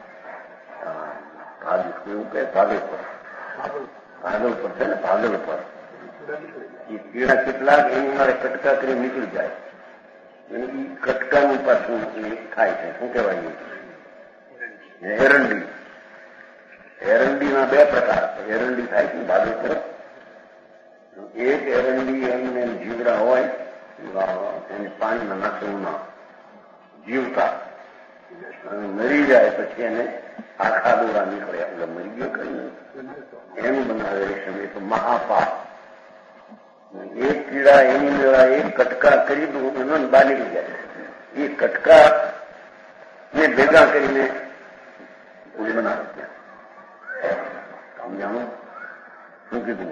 Speaker 2: એવું કહે ભાગલ પર, ભાગલ પર છે ને, ભાગલ પર એ કીડા કેટલાક એની મારે કટકા કરી નીકળી જાય. એ કટકાનું પાછું ખાય છે. શું કહેવાય? એરંડી. એરંડીમાં બે પ્રકાર છે. એરંડી થાય છે ભાદુ તરફ. એક એરંડી એમને જીવડા હોય એને પાણીમાં નાખવું જીવતા અને મરી જાય પછી એને આખા દોરા નીકળે એટલે મરી ગયો કરીને એનું બનાવે રેશમ. એ તો મહાપાપ. એક કીડા એની દ્વારા એક કટકા કરી દઉં એનો બહાર નીકળી જાય. એ કટકા ને ભેગા કરીને પૂરી બનાવે ત્યાં. સમજાણું શું કીધું?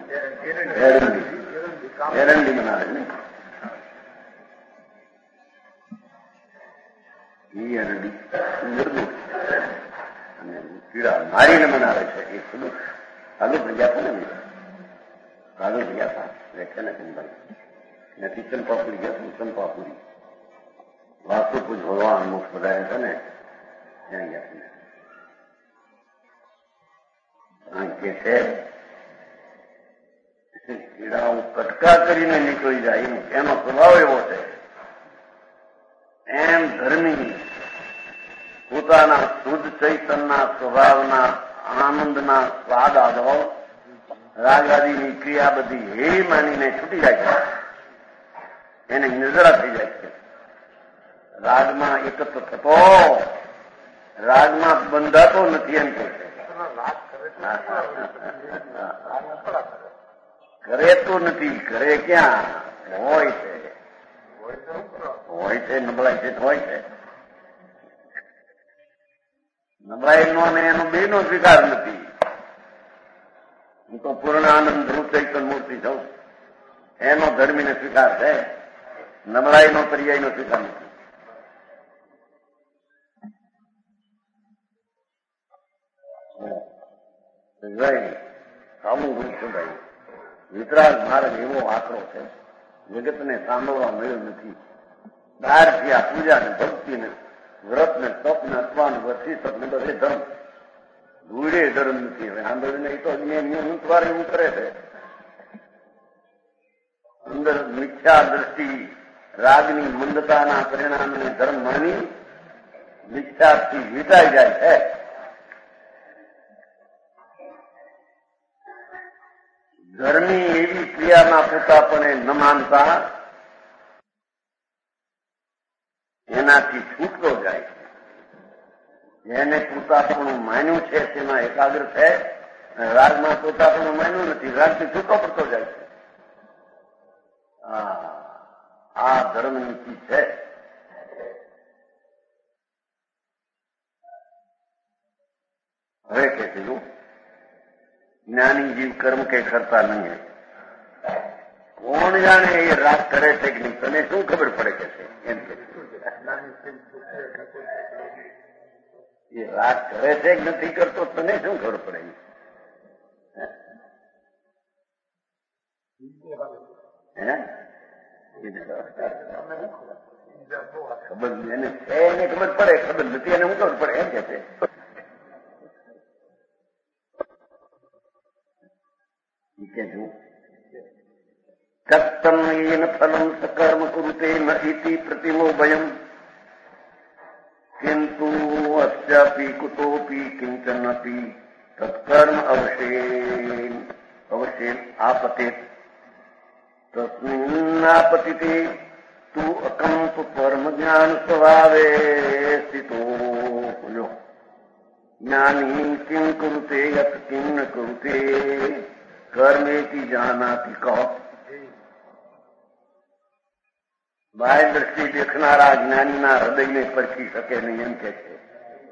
Speaker 2: એરંડી બનાવે ને એ એરંડી નિર્દોષ અને કીડા મારીને બનાવે છે. એ ખુલ્લું કાલુ ભર્યા હતા ને કાલુ ભર્યા હતા વ્યાખ્યા નથી ભાઈ નથી ચંપાપુરી ગયા હતું. ચંપાપુરી વાસુપુર ભગવાન મોક્ષ બધાયા હતા ને ત્યાં ગયા કે છે કીડાઓ કટકા કરીને નીકળી જાય એનો સ્વભાવ એવો છે. એમ ધર્મી પોતાના શુદ્ધ ચૈતનના સ્વભાવના આનંદના સ્વાદ આદો રાગાદીની ક્રિયા બધી હેરી માનીને છૂટી જાય છે. એને નિર્જરા થઈ જાય છે. રાગમાં એકત્ર થતો રાગમાં બંધાતો નથી એમ કે છે. કરે તો નથી. કરે ક્યાં હોય છે. હોય છે નબળાઈ છે હોય છે. નબળાઈ નો અને એનો બે નો સ્વીકાર નથી. હું તો પૂર્ણ આનંદ ધ્રુવ ચૈતન મૂર્તિ છું. એનો ધર્મીને સ્વીકાર છે. નબળાઈનો પર્યાયનો સ્વીકાર નથી. આવું હું છું ભાઈ. વિતરાગ માર્ગ એવો આકરો છે. જગતને સાંભળવા મળ્યો નથી. બહારથી આ પૂજા ને ભક્તિ ને વ્રત ને તપ ને અપમાન વર્ષી તપ ને બધે ધર્મ ધૂળે ધર્મ નથી. હવે સાંભળીને એ તો ઊંચવાર એવું કરે છે. અંદર મિથ્યા દ્રષ્ટિ રાગની મંદતાના પરિણામને ધર્મ માની મિથ્યાથી વીટાઈ જાય છે. ધર્મી એવી ક્રિયાના પોતાપણે ન માનતા એનાથી છૂટતો જાય છે. જેને પોતાપણું માન્યું છે તેમાં એકાગ્ર છે. રાગમાં પોતાપણું માન્યું નથી. રાગથી છૂટો પડતો જાય છે. આ ધર્મ નીતિ છે. હવે કે છે જ્ઞાની જીવ કર્મ કઈ કરતા નહીં. કોણ જાણે એ રાગ કરે છે કે નહીં? તને શું ખબર પડે કે છે એમ કે એ રાગ કરે છે કે નથી કરતો તને શું ખબર પડે? ખબર એને છે એને ખબર પડે. ખબર નથી એને શું ખબર પડે એમ કે છે. કત્તમ એન ફલમ સકર્મ કુરુતે ન ઇતિ પ્રતિમો ભયમ કિંતુ અસ્યાપી કુતોપી કિંચનપી તત્કર્મ અવશેન આપતે તસ્મિન્નાપતિતે તુ અકંપ પરમ જ્ઞાન સ્વભાવે સ્થિતો. જ્ઞાની કિમ કુરુતે યત કિમ ન કુરુતે કર્મેથી જાનાતી કહો. બાહ્ય દ્રષ્ટિ દેખનારા જ્ઞાનીના હૃદયને પરખી શકે નહીં એમ કે છે.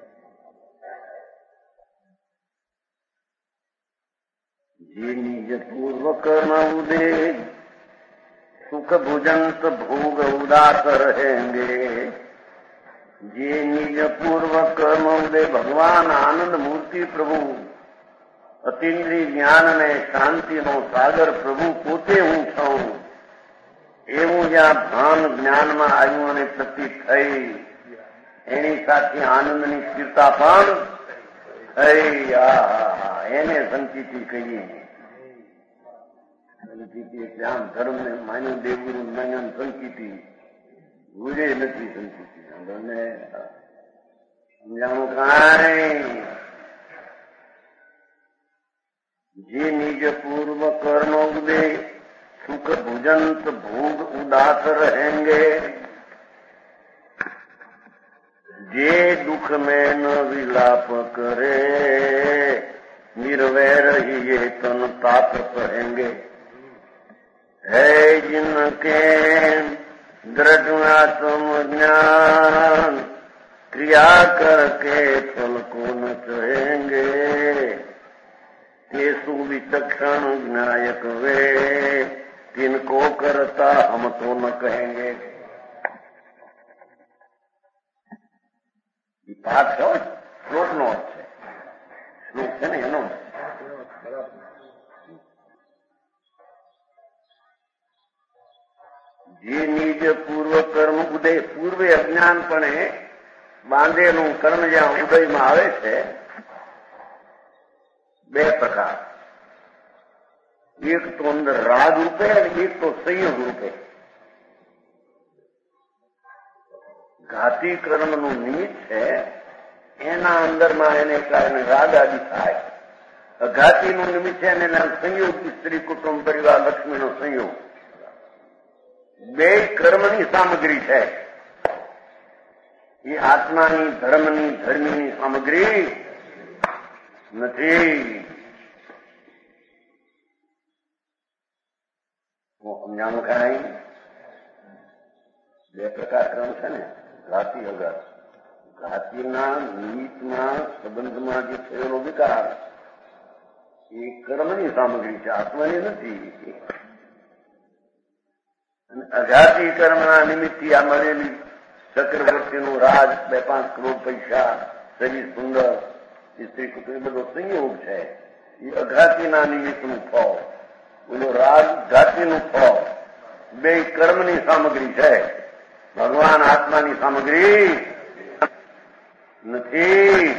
Speaker 2: જે નિજ પૂર્વ કર્મ ઉદે સુખ ભુજંત ભોગ ઉદાસ રહેંગે. જે નિજ પૂર્વ કર્મ ઉદે ભગવાન આનંદ મૂર્તિ પ્રભુ અતિન્દ્રિય જ્ઞાન અને શાંતિનો સાગર પ્રભુ પોતે હું છું એવું જ્યાં ભાન જ્ઞાનમાં આવ્યું અને પ્રતીત થઈ એની સાથે આનંદની સ્થિરતા પણ થઈ. એને સંચિતિ કહીએ. સંચિતિ એટલે આમ ધર્મને માન્યું દેવગુરુ માન્યું સંચિતિ ભૂલે નથી. સંચિતિ સમજાણું કાંઈ जे निज पूर्व कर्णोदे सुख भुजंत भोग उदास रहेंगे, जे दुख में न विलाप करे निर्वैर ही ये तन ताप कहेंगे। है जिनके दृढ़ आत्म ज्ञान क्रिया करके फल को न चाहेंगे, ये सुविचक्षण विनायक वे तिनको करता हम तो न कहेंगे। पाठ छो श्लोक नो છે, શ્લોક છે ને એનો જે નિજ પૂર્વ કર્મ ઉદય પૂર્વે અજ્ઞાનપણે બાંધેલું કર્મ જ્યાં ઉદયમાં આવે છે બે પ્રકાર, એક તો અંદર રાગ રૂપે અને એક તો સંયોગ રૂપે. ઘાતી કર્મનું નિમિત્ત છે એના અંદરમાં એને કારણે રાગ આદિ થાય. અઘાતીનું નિમિત્ત છે એના સંયોગ, સ્ત્રી કુટુંબ પરિવાર લક્ષ્મીનો સંયોગ. બે કર્મની સામગ્રી છે એ આત્માની ધર્મની ધર્મીની સામગ્રી નથી. સમજાણું કાંઈ? બે પ્રકાર કર્મ છે ને, ઘાતી અઘાત. ઘાતીના નિમિત્તમાં સંબંધમાં જે થયેલો વિકાર એ કર્મની સામગ્રી છે, આત્માની નથી. અને અઘાતી કર્મના નિમિત્તથી આ મળેલી ચક્રવર્તીનું રાજ, 2-5 કરોડ પૈસા, શરીર સુંદર, સ્ત્રી કુટુંબ બધો સંયોગ છે. એ અઘાતીના નિમિત્તનું ફળ. બોલો રાગ ઘાતીનું ફળ. બે કર્મની સામગ્રી છે, ભગવાન આત્માની સામગ્રી નથી.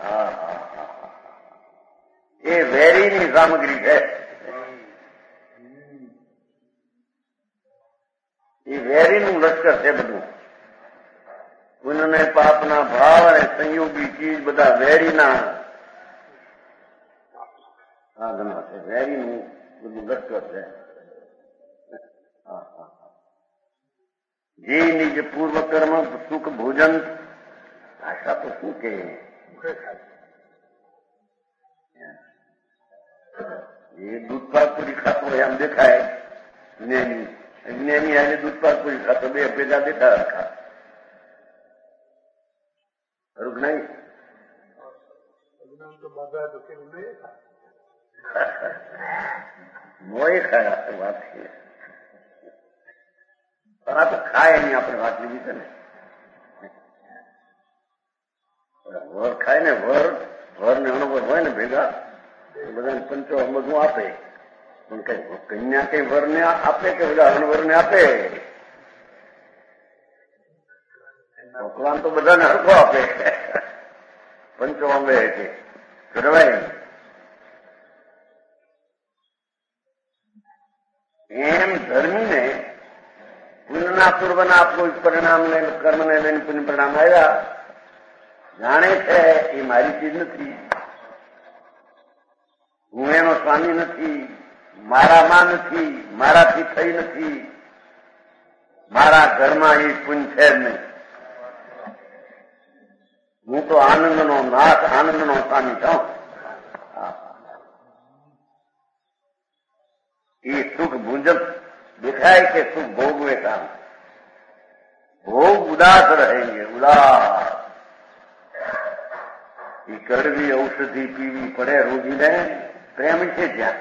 Speaker 2: એ વેરીની સામગ્રી છે. એ વેરીનું લશ્કર છે બધું. પુણ્ય પાપના ભાવ અને સંયોગી ચીજ બધા વેરીના સાધનો છે. વેરીનું બધું લશ્કર છે. જે નિજ પૂર્વ કર્મ સુખ ભોજન, ભાષા તો શું કે એ દૂધપાક પૂરી ખાતો હોય આમ દેખાય. જ્ઞાની જ્ઞાની આજે દૂધપાક પૂરી ખાતો બે ભેગા દેખા રખા ખરું કે નહીં? મોય ખાયા વાત છે. પણ આ તો ખાય એની આપણે વાત લીધી છે ને. વર ખાય ને, વર ને અણવર હોય ને ભેગા બધાને પંચો બધું આપે. પણ કઈ કન્યા કઈ વર ને આપે કે બધા અણવર ને આપે? ભગવાન તો બધાને હરખો આપે. પંચો અંબે છે કરવાય. એમ ધર્મીને પુણ્યના પૂર્વના કોઈ પરિણામને કર્મને લઈને પુણ્ય પરિણામ આવ્યા જાણે છે એ મારી ચીજ નથી, હું એનો સ્વામી નથી, મારામાં નથી, મારાથી થઈ નથી, મારા ઘરમાં એ પુણ્ય છે જ નહીં. હું તો આનંદનો નાથ, આનંદનો સ્વામી છું. એ સુખ ભૂંજક दिखाए कि सुख भोगवे काम, भोग उदास रहेंगे, उदास. ये कड़वी औषधि पीवी पड़े रोगी ने प्रेम से ज्ञान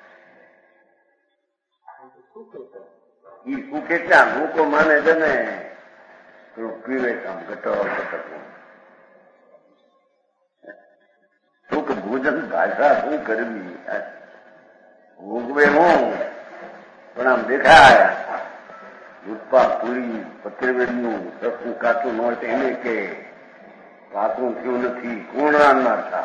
Speaker 2: ये सूखे क्या मुंह को माने जने तो पीवे काम घटो सुख भोजन भाषा શું કરવી? ભોગવે હું પણ આમ દેખાય દૂધપાક પૂરી પત્રવેદનું રસનું કાચું ન હોય તો એને કે પાકું થયું નથી, કોણ રાંધનાર થા?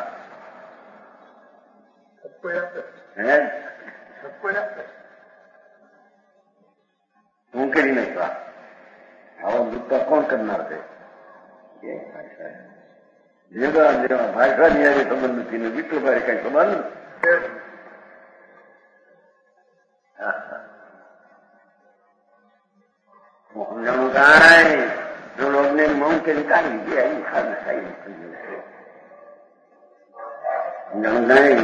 Speaker 2: હું કરી નાખવા આવા દૂધપાક કોણ કરનાર છે? જેવા જેવા ભાષાની આજે સંબંધ નથી ને વિઠ્ઠલભાઈ કઈ સંબંધ કાંઈ જો લોકોને મૌન કરીને કાઢી ગયા ખાને ખાઈ નહીં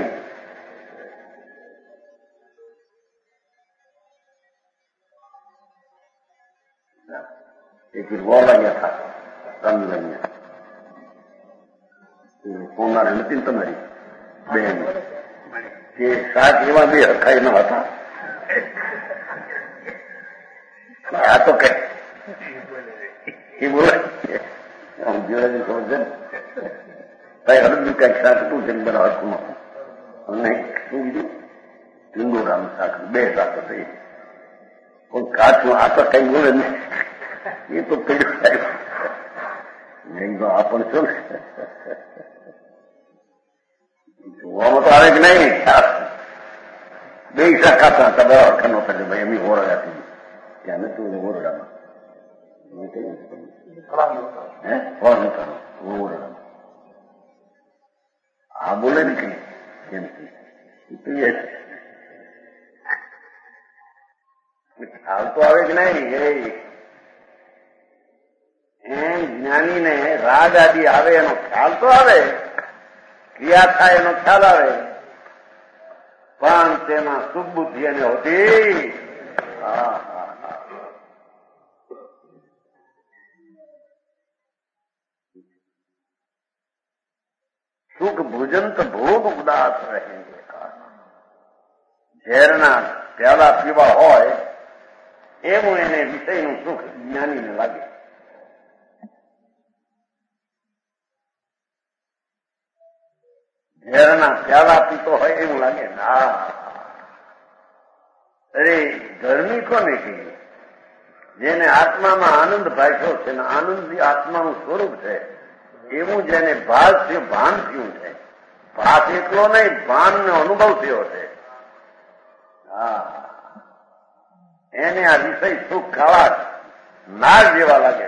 Speaker 2: एक बोला गया था रमजान में કોનાર નથી તમારી બેન કે શાક એવા બે હરખાઈ ન હતા આ તો કે બોલે જોડે સમજે ભાઈ હરદું કઈક શાક હતું છે બધા હરખુમાં અને શું કીધું લીંબોડાનું શાક બે શાક થઈ પણ કાચનું આ તો કઈ બોલે નહીં એ તો પેલું નહીં તો આપણ શું જોવામાં તો આવે કે નહીં બે શાક ખાતા હતા બધા હરખા નહોતા કે ભાઈ એમની ઓરડા હતી ત્યાં નતું ઓરડામાં ઓરડામાં આ બોલે ને કે કેમ ખ્યાલ તો આવે કે નહીં એમ જ્ઞાનીને રાગ આદિ આવે એનો ખ્યાલ તો આવે, ક્રિયા થાય એનો ખ્યાલ આવે, પણ તેમાં સુબુદ્ધિ એને હોતી સુખ ભોજન તો ભોગ ઉદાસ રહેંગે. ઝેરના પ્યાલા પીવા હોય એવું એને વિષયનું સુખ જ્ઞાનીને લાગે. ઝેરના પ્યાલા પીતો હોય એવું લાગે ને. અરે ગરમી કોને કહીએ? જેને આત્મામાં આનંદ ભાગ્યો છે ને આનંદ આત્માનું સ્વરૂપ છે એવું જેને ભાન થયું છે. ભાત એટલો નહીં, ભાનનો અનુભવ થયો છે. એને આ વિષય સુખ ખાવા નાગ જેવા લાગે,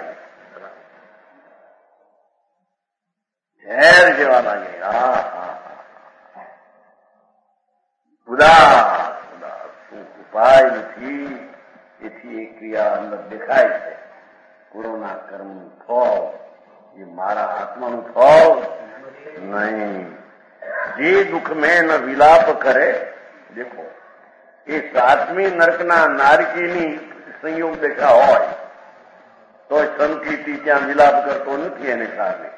Speaker 2: ઝેર જેવા લાગે. ઉદાસ ઉપાય નથી. એથી એ ક્રિયા અંદર દેખાય છે. પૂર્વના કર્મનું ફળ એ મારા આત્માનું ફળ નહીં. જે દુઃખ મેં ન વિલાપ કરે, દેખો એ સાતમી નરકના નારકીની સંયોગ દેખા હોય તો સંકિતિ ત્યાં વિલાપ કરતો નથી એને કારણે.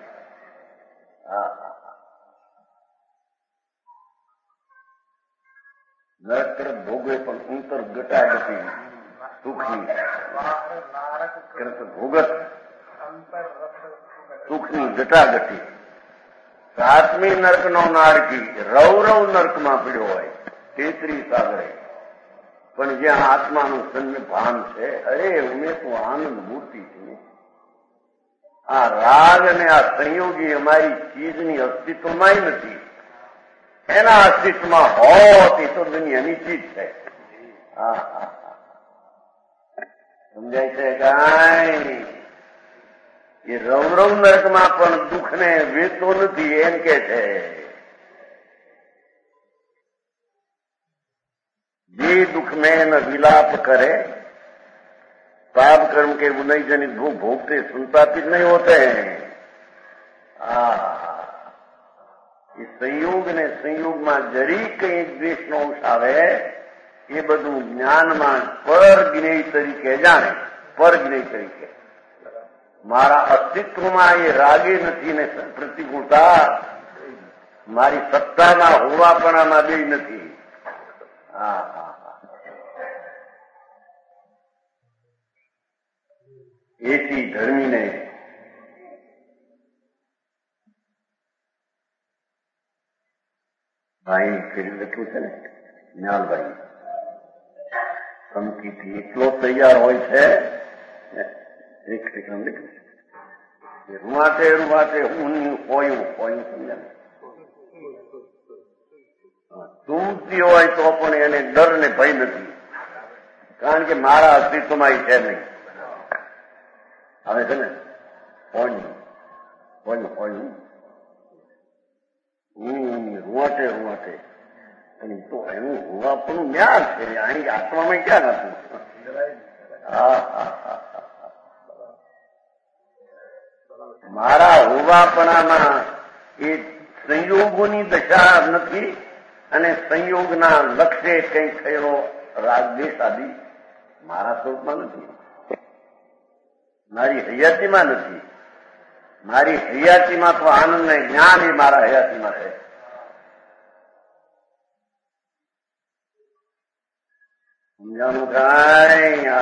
Speaker 2: નરક તરફ ભોગવે પણ અંતર ગટાગટી સુખની ભોગત સુખની ગટાગટી. સાતમી નર્કનો નારકી રૌરવ નર્કમાં પીડ્યો હોય, તેત્રી સાગરે, પણ જ્યાં આત્માનું સન્ય ભાન છે, અરે ઉમે તો આનંદ મૂર્તિ છે. આ રાગ અને આ સંયોગી અમારી ચીજની અસ્તિત્વમાં નથી. એના અસ્તિત્વમાં હોત એ તો દુનિયાની ચીજ છે. સમજાય છે કાંઈ? એ રૌરવ નરકમાં પણ દુઃખને વેચતો નથી એમ કે છે. જે दुख में न विलाप करे, पाप कर्म के बुनाई जनित भूख भोगते संतापित नहीं होते हैं. એ સંયોગ ને સંયોગમાં જરી કઈ દ્વેષનો અંશ આવે એ બધું જ્ઞાનમાં પર જ્ઞેય તરીકે જાણે. પર જ્ઞેય તરીકે મારા અસ્તિત્વમાં એ રાગે નથી ને પ્રતિકૂળતા મારી સત્તાના હોવાપણામાં બે નથી. એથી ધર્મીને ભાઈ ફેરી લખ્યું છે ને જ્ઞાનભાઈ, સંકિતથી એટલો તૈયાર હોય છે. એક લખ્યું છે રૂવાટે રૂવાટે હું હોયું હોયું સમજ્યા ને. તુમતી હોય તો પણ એને ડર ને ભય નથી, કારણ કે મારા અસ્તિત્વમાં એ છે નહીં. હવે છે ને હોયું હોયું હોયું રૂવાટે રૂવાટે, પણ તો એનું રૂવાપણું ક્યાં છે? અહીં આત્મામાં ક્યાં હતું? મારા હોવાપણામાં એ સંયોગોની દશા નથી અને સંયોગના લક્ષ્ય કંઈ થયેલો રાગદ્વેષ આદિ મારા સ્વરૂપમાં નથી, મારી હયાતીમાં નથી. મારી હયાતીમાં તો આનંદ ને જ્ઞાન એ મારા હયાતીમાં છે. સમજાણું કાંઈ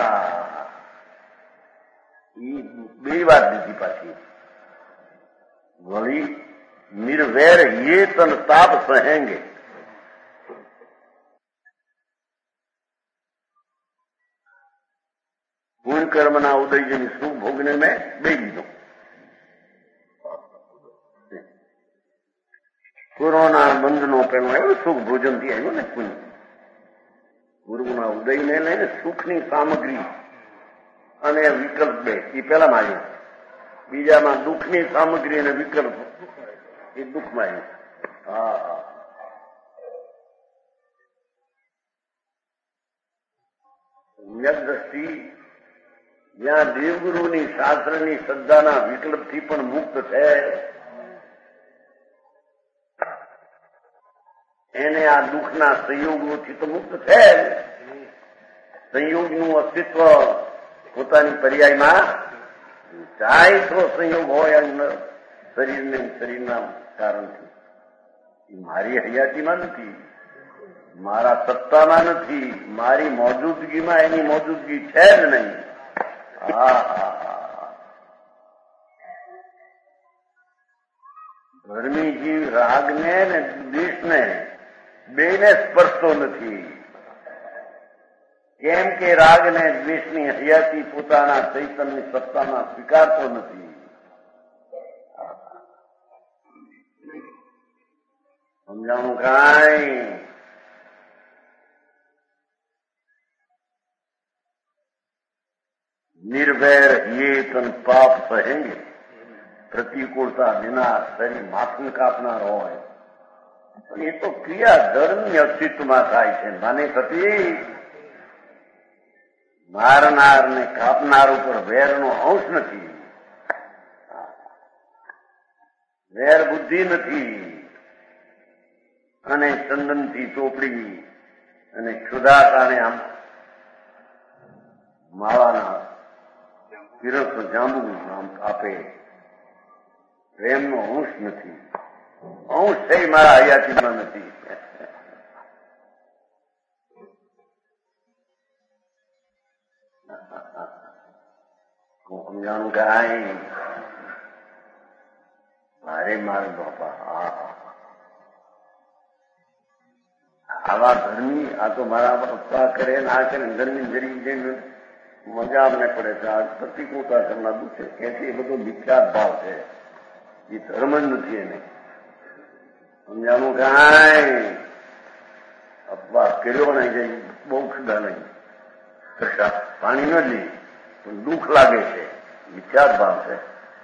Speaker 2: બે વાત દીધી પાછી. વળી નિર્વૈર ये तन ताप सहेंगे. पुण्य कर्मना उदय જેની સુખ ભોગને મેં બે દીધો. કોરોના બંધનો પેલો આવ્યો સુખ ભોજનથી આવ્યો ને પુણ્ય. ગુરુના ઉદયને લઈને સુખની સામગ્રી અને વિકલ્પ બે એ પેલામાં આવ્યું. બીજામાં દુઃખની સામગ્રી અને વિકલ્પ એ દુઃખમાં આવ્યું. સમ્યક દ્રષ્ટિ જ્યાં દેવગુરુની શાસ્ત્રની શ્રદ્ધાના વિકલ્પથી પણ મુક્ત છે એને આ દુઃખના સંયોગોથી તો મુક્ત છે. સંયોગનું અસ્તિત્વ પોતાની પર્યાયમાં ચાહે તો સંયોગ હોય અંદર શરીરને શરીરના કારણથી. મારી હયાતીમાં નથી, મારા સત્તામાં નથી, મારી મોજૂદગીમાં એની મોજૂદગી છે જ નહીં. ધર્મી જીવ રાગને ને દ્વેષને બેને સ્પર્શતો નથી. કેમ કે રાગ ને દ્વેષની હયાતી પોતાના ચૈતન્ય સત્તામાં સ્વીકારતો નથી. સમજાણું કાંઈ? નિર્વૈર ये तन पाप सहेंगे. પ્રતિકૂળતા વિના શરીર માથું કાપનાર હોય પણ એ તો ક્રિયા ધર્મની અસ્તિત્વમાં થાય છે. માને થતી મારનાર ને કાપનાર ઉપર વેરનો અંશ નથી, વેર બુદ્ધિ નથી. અને ચંદનથી ચોપડી અને ક્ષુધાતાને આમ માળાના તિરસ જાંબુ આમ આપે, પ્રેમનો અંશ નથી. અંશ છે મારા હયાતીમાં નથી. હું સમજાણું કે મારે મારે બાપા આવા ધર્મી આ તો મારા પપ્પા કરે ને આ કરે ધર્મી જરી જઈને મજા અમને પડે છે. આ પ્રતિકૂળતા કરનાર દુઃખ છે કે એ બધો વિખ્યાત ભાવ છે, એ ધર્મ જ નથી. એને સમજાણું કાંઈ અપવાસ કર્યો નહીં જાય બહુ ખડા નહીં કશા પાણી ન લે પણ દુઃખ લાગે છે, વિખ્યાત ભાવ છે.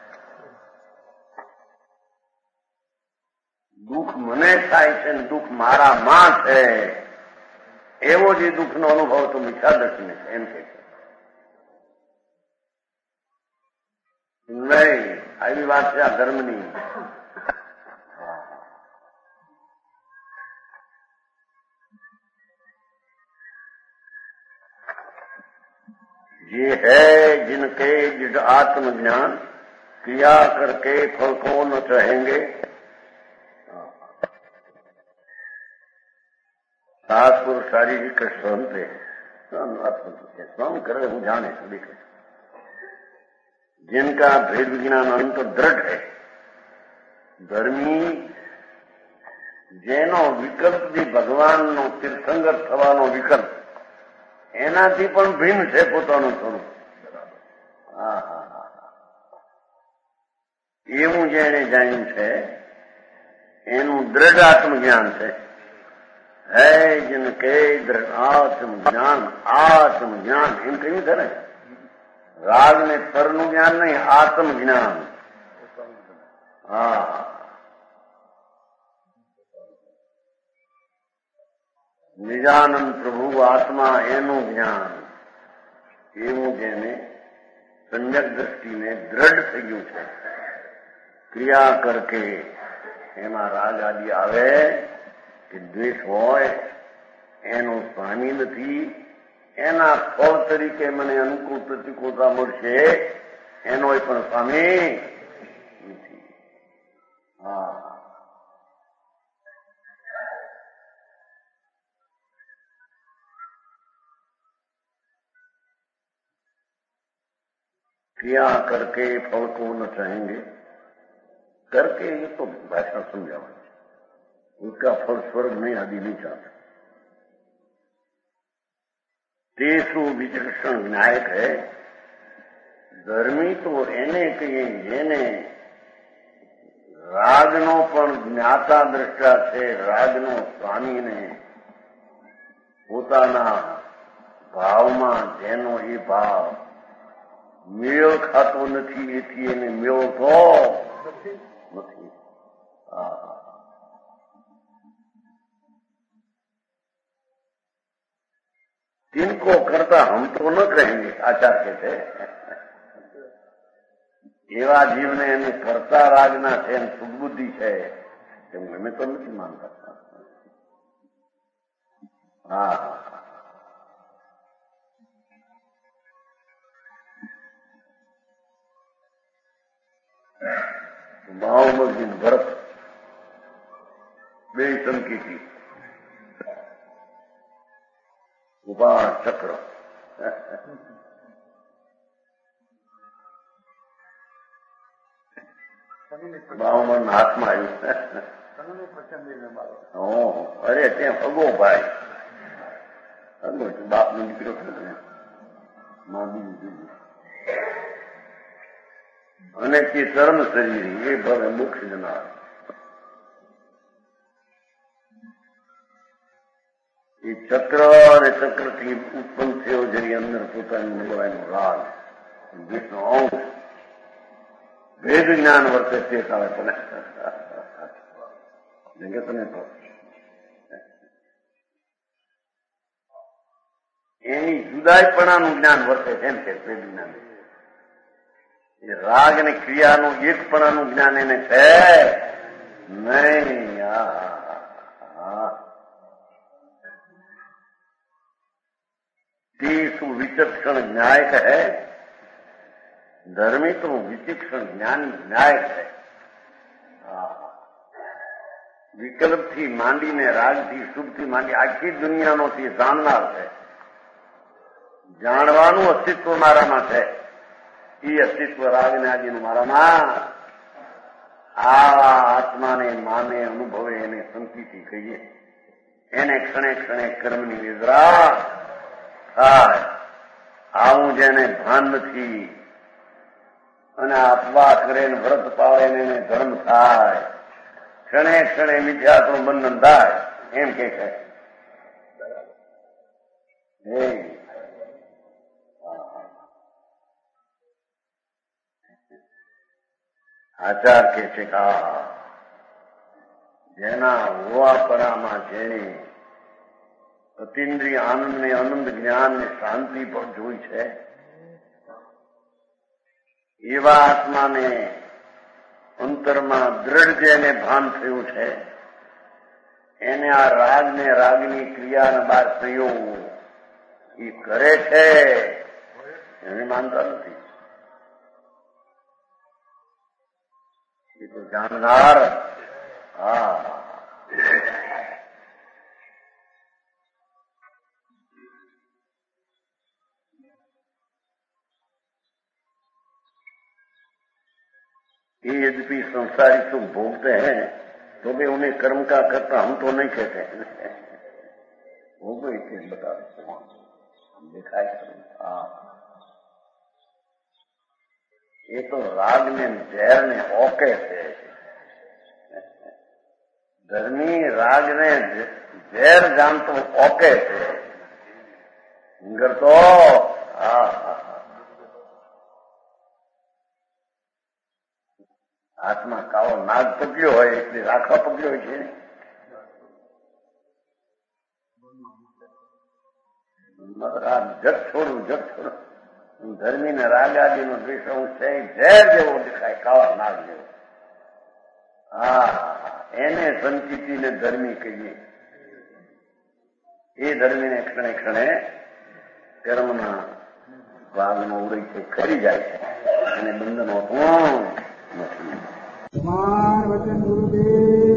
Speaker 2: દુઃખ મને થાય છે ને દુઃખ મારા માં છે એવો જે દુઃખનો અનુભવ તો મિથ્યા દ્રષ્ટિને છે એમ કે છે. નહીં, આવી વાત છે આ ધર્મની. ये है जिनके जिड आत्मज्ञान क्रिया करके फल को न चाहेंगे. सात पुरुष शारीरिक श्रम पे श्रम करे હું જાણે દેखे जिनका भेद विज्ञान अंत दृढ़ है. ધર્મી જેનો વિકલ્પ બી ભગવાનનો તીર્થંકર થવાનો વિકલ્પ એનાથી પણ ભિન્ન છે પોતાનું સ્વરૂપ. એવું જેને જાણ્યું છે એનું દ્રઢ આત્મજ્ઞાન છે. હે જિનકે દ્રઢ આત્મજ્ઞાન, આત્મજ્ઞાન એમ કહ્યું છે ને. રાગ ને પરનું જ્ઞાન નહીં, આત્મજ્ઞાન. નિજાનંદ પ્રભુ આત્મા એનું જ્ઞાન એવું જેને સમ્યક દ્રષ્ટિને દ્રઢ થઈ ગયું છે ક્રિયા કરકે એમાં રાગ આદિ આવે કે દ્વેષ હોય એનો સ્વામી નથી, એના ફળ તરીકે મને અનુકૂળ પ્રતિકૂળતા મળશે એનો પણ સ્વામી નથી. હા, क्रिया करके फल को न चाहेंगे. करके ये तो भाषा समझावा, उसका फल स्वर्ग नहीं आदि नहीं चाहता. तेसु विचक्षण विनायक है. धर्मी तो એને કહીએ જેને રાગનો પણ જ્ઞાતા દ્રષ્ટા છે, રાગનો સ્વામીને પોતાના ભાવમાં જેનો એ ભાવ મેળ ખાતો નથી, એથી એને મેળવતો નથી. तिनको करता हम तो न कहेंगे, आचार कहते એવા જીવને એને કરતા રાજના છે, એમ સુબુદ્ધિ છે, એમ અમે તો નથી માનતા. હા, બાહુબલી ભરત બે ચમકીથી ઉભા ચક્ર બાહુબલ હાથમાં આવ્યું. અરે ત્યાં પગો ભાઈ પગો બાપ નો દીકરો માં બીજું અને તે ચર્મ શરીર એ ભવે મોક્ષ જનાર. એ ચક્ર અને ચક્રથી ઉત્પન્ન થયો જેની અંદર પોતાની નબળાઈનો રાગ જેટલો અંશ વેદ જ્ઞાન વર્તે તે કાળે તને જગતને તો એની જુદાઈપણાનું જ્ઞાન વર્તે છે એમ કે વેદ જ્ઞાન. એ રાગ અને ક્રિયાનું એકપણાનું જ્ઞાન એને છે નહીં. तेषु विचक्षण न्यायक है. धर्मी तो विचक्षण ज्ञानी न्यायक है. વિકલ્પથી માંડીને રાગથી શુભથી માંડી આખી દુનિયાનો તે જાણનાર છે. જાણવાનું અસ્તિત્વ મારામાં છે, એ અસ્તિત્વ રાગને આદિનું મારામાં આ આત્માને માને અનુભવે એને સંતિથી કહીએ. એને ક્ષણે ક્ષણે કર્મની નિદ્રા થાય. આવું જેને ભાન નથી અને આપવા કરે ને વ્રત પાળે ને એને ધર્મ થાય, ક્ષણે ક્ષણે મિથ્યાત્વનું બંધન થાય એમ કે છે. આચાર કે છે કે જેના હોવાપણામાં જેને અતિન્દ્રિય આનંદ ને આનંદ જ્ઞાન ને શાંતિ પણ જોઈ છે, એવા આત્માને અંતરમાં દ્રઢ જેને ભાન થયું છે, એને આ રાગ ને રાગની ક્રિયાના બાદ સંયોગ એ કરે છે એને માનતા નથી. એ તો જાણનાર. હા, ये यद्यपि संसारी सुख भोगते हैं तो भी उन्हें कर्म का करता हम तो नहीं कहते हैं. वो कोई चीज बता देते हम दिखाए. हाँ, ये तो राग ने जहर ने ओके से धर्मी राग ने जहर जान तो ओके से मगर तो હાથમાં કાવો નાગ પકડ્યો હોય એટલે રાખવા પકડ્યો હોય છે. જગ છોડવું જગ છોડવું ધર્મી ને રાગ આદિ નો દ્વેષ છે ઝેર જેવો દેખાય, કાવા નાગ જેવો. એને સંચિતિને ધર્મી કહીએ. એ ધર્મીને ક્ષણે ક્ષણે કર્મના ભાગનો ઉદય કરી જાય છે અને બંધનો નથી.
Speaker 3: વચન ગુરુદેવ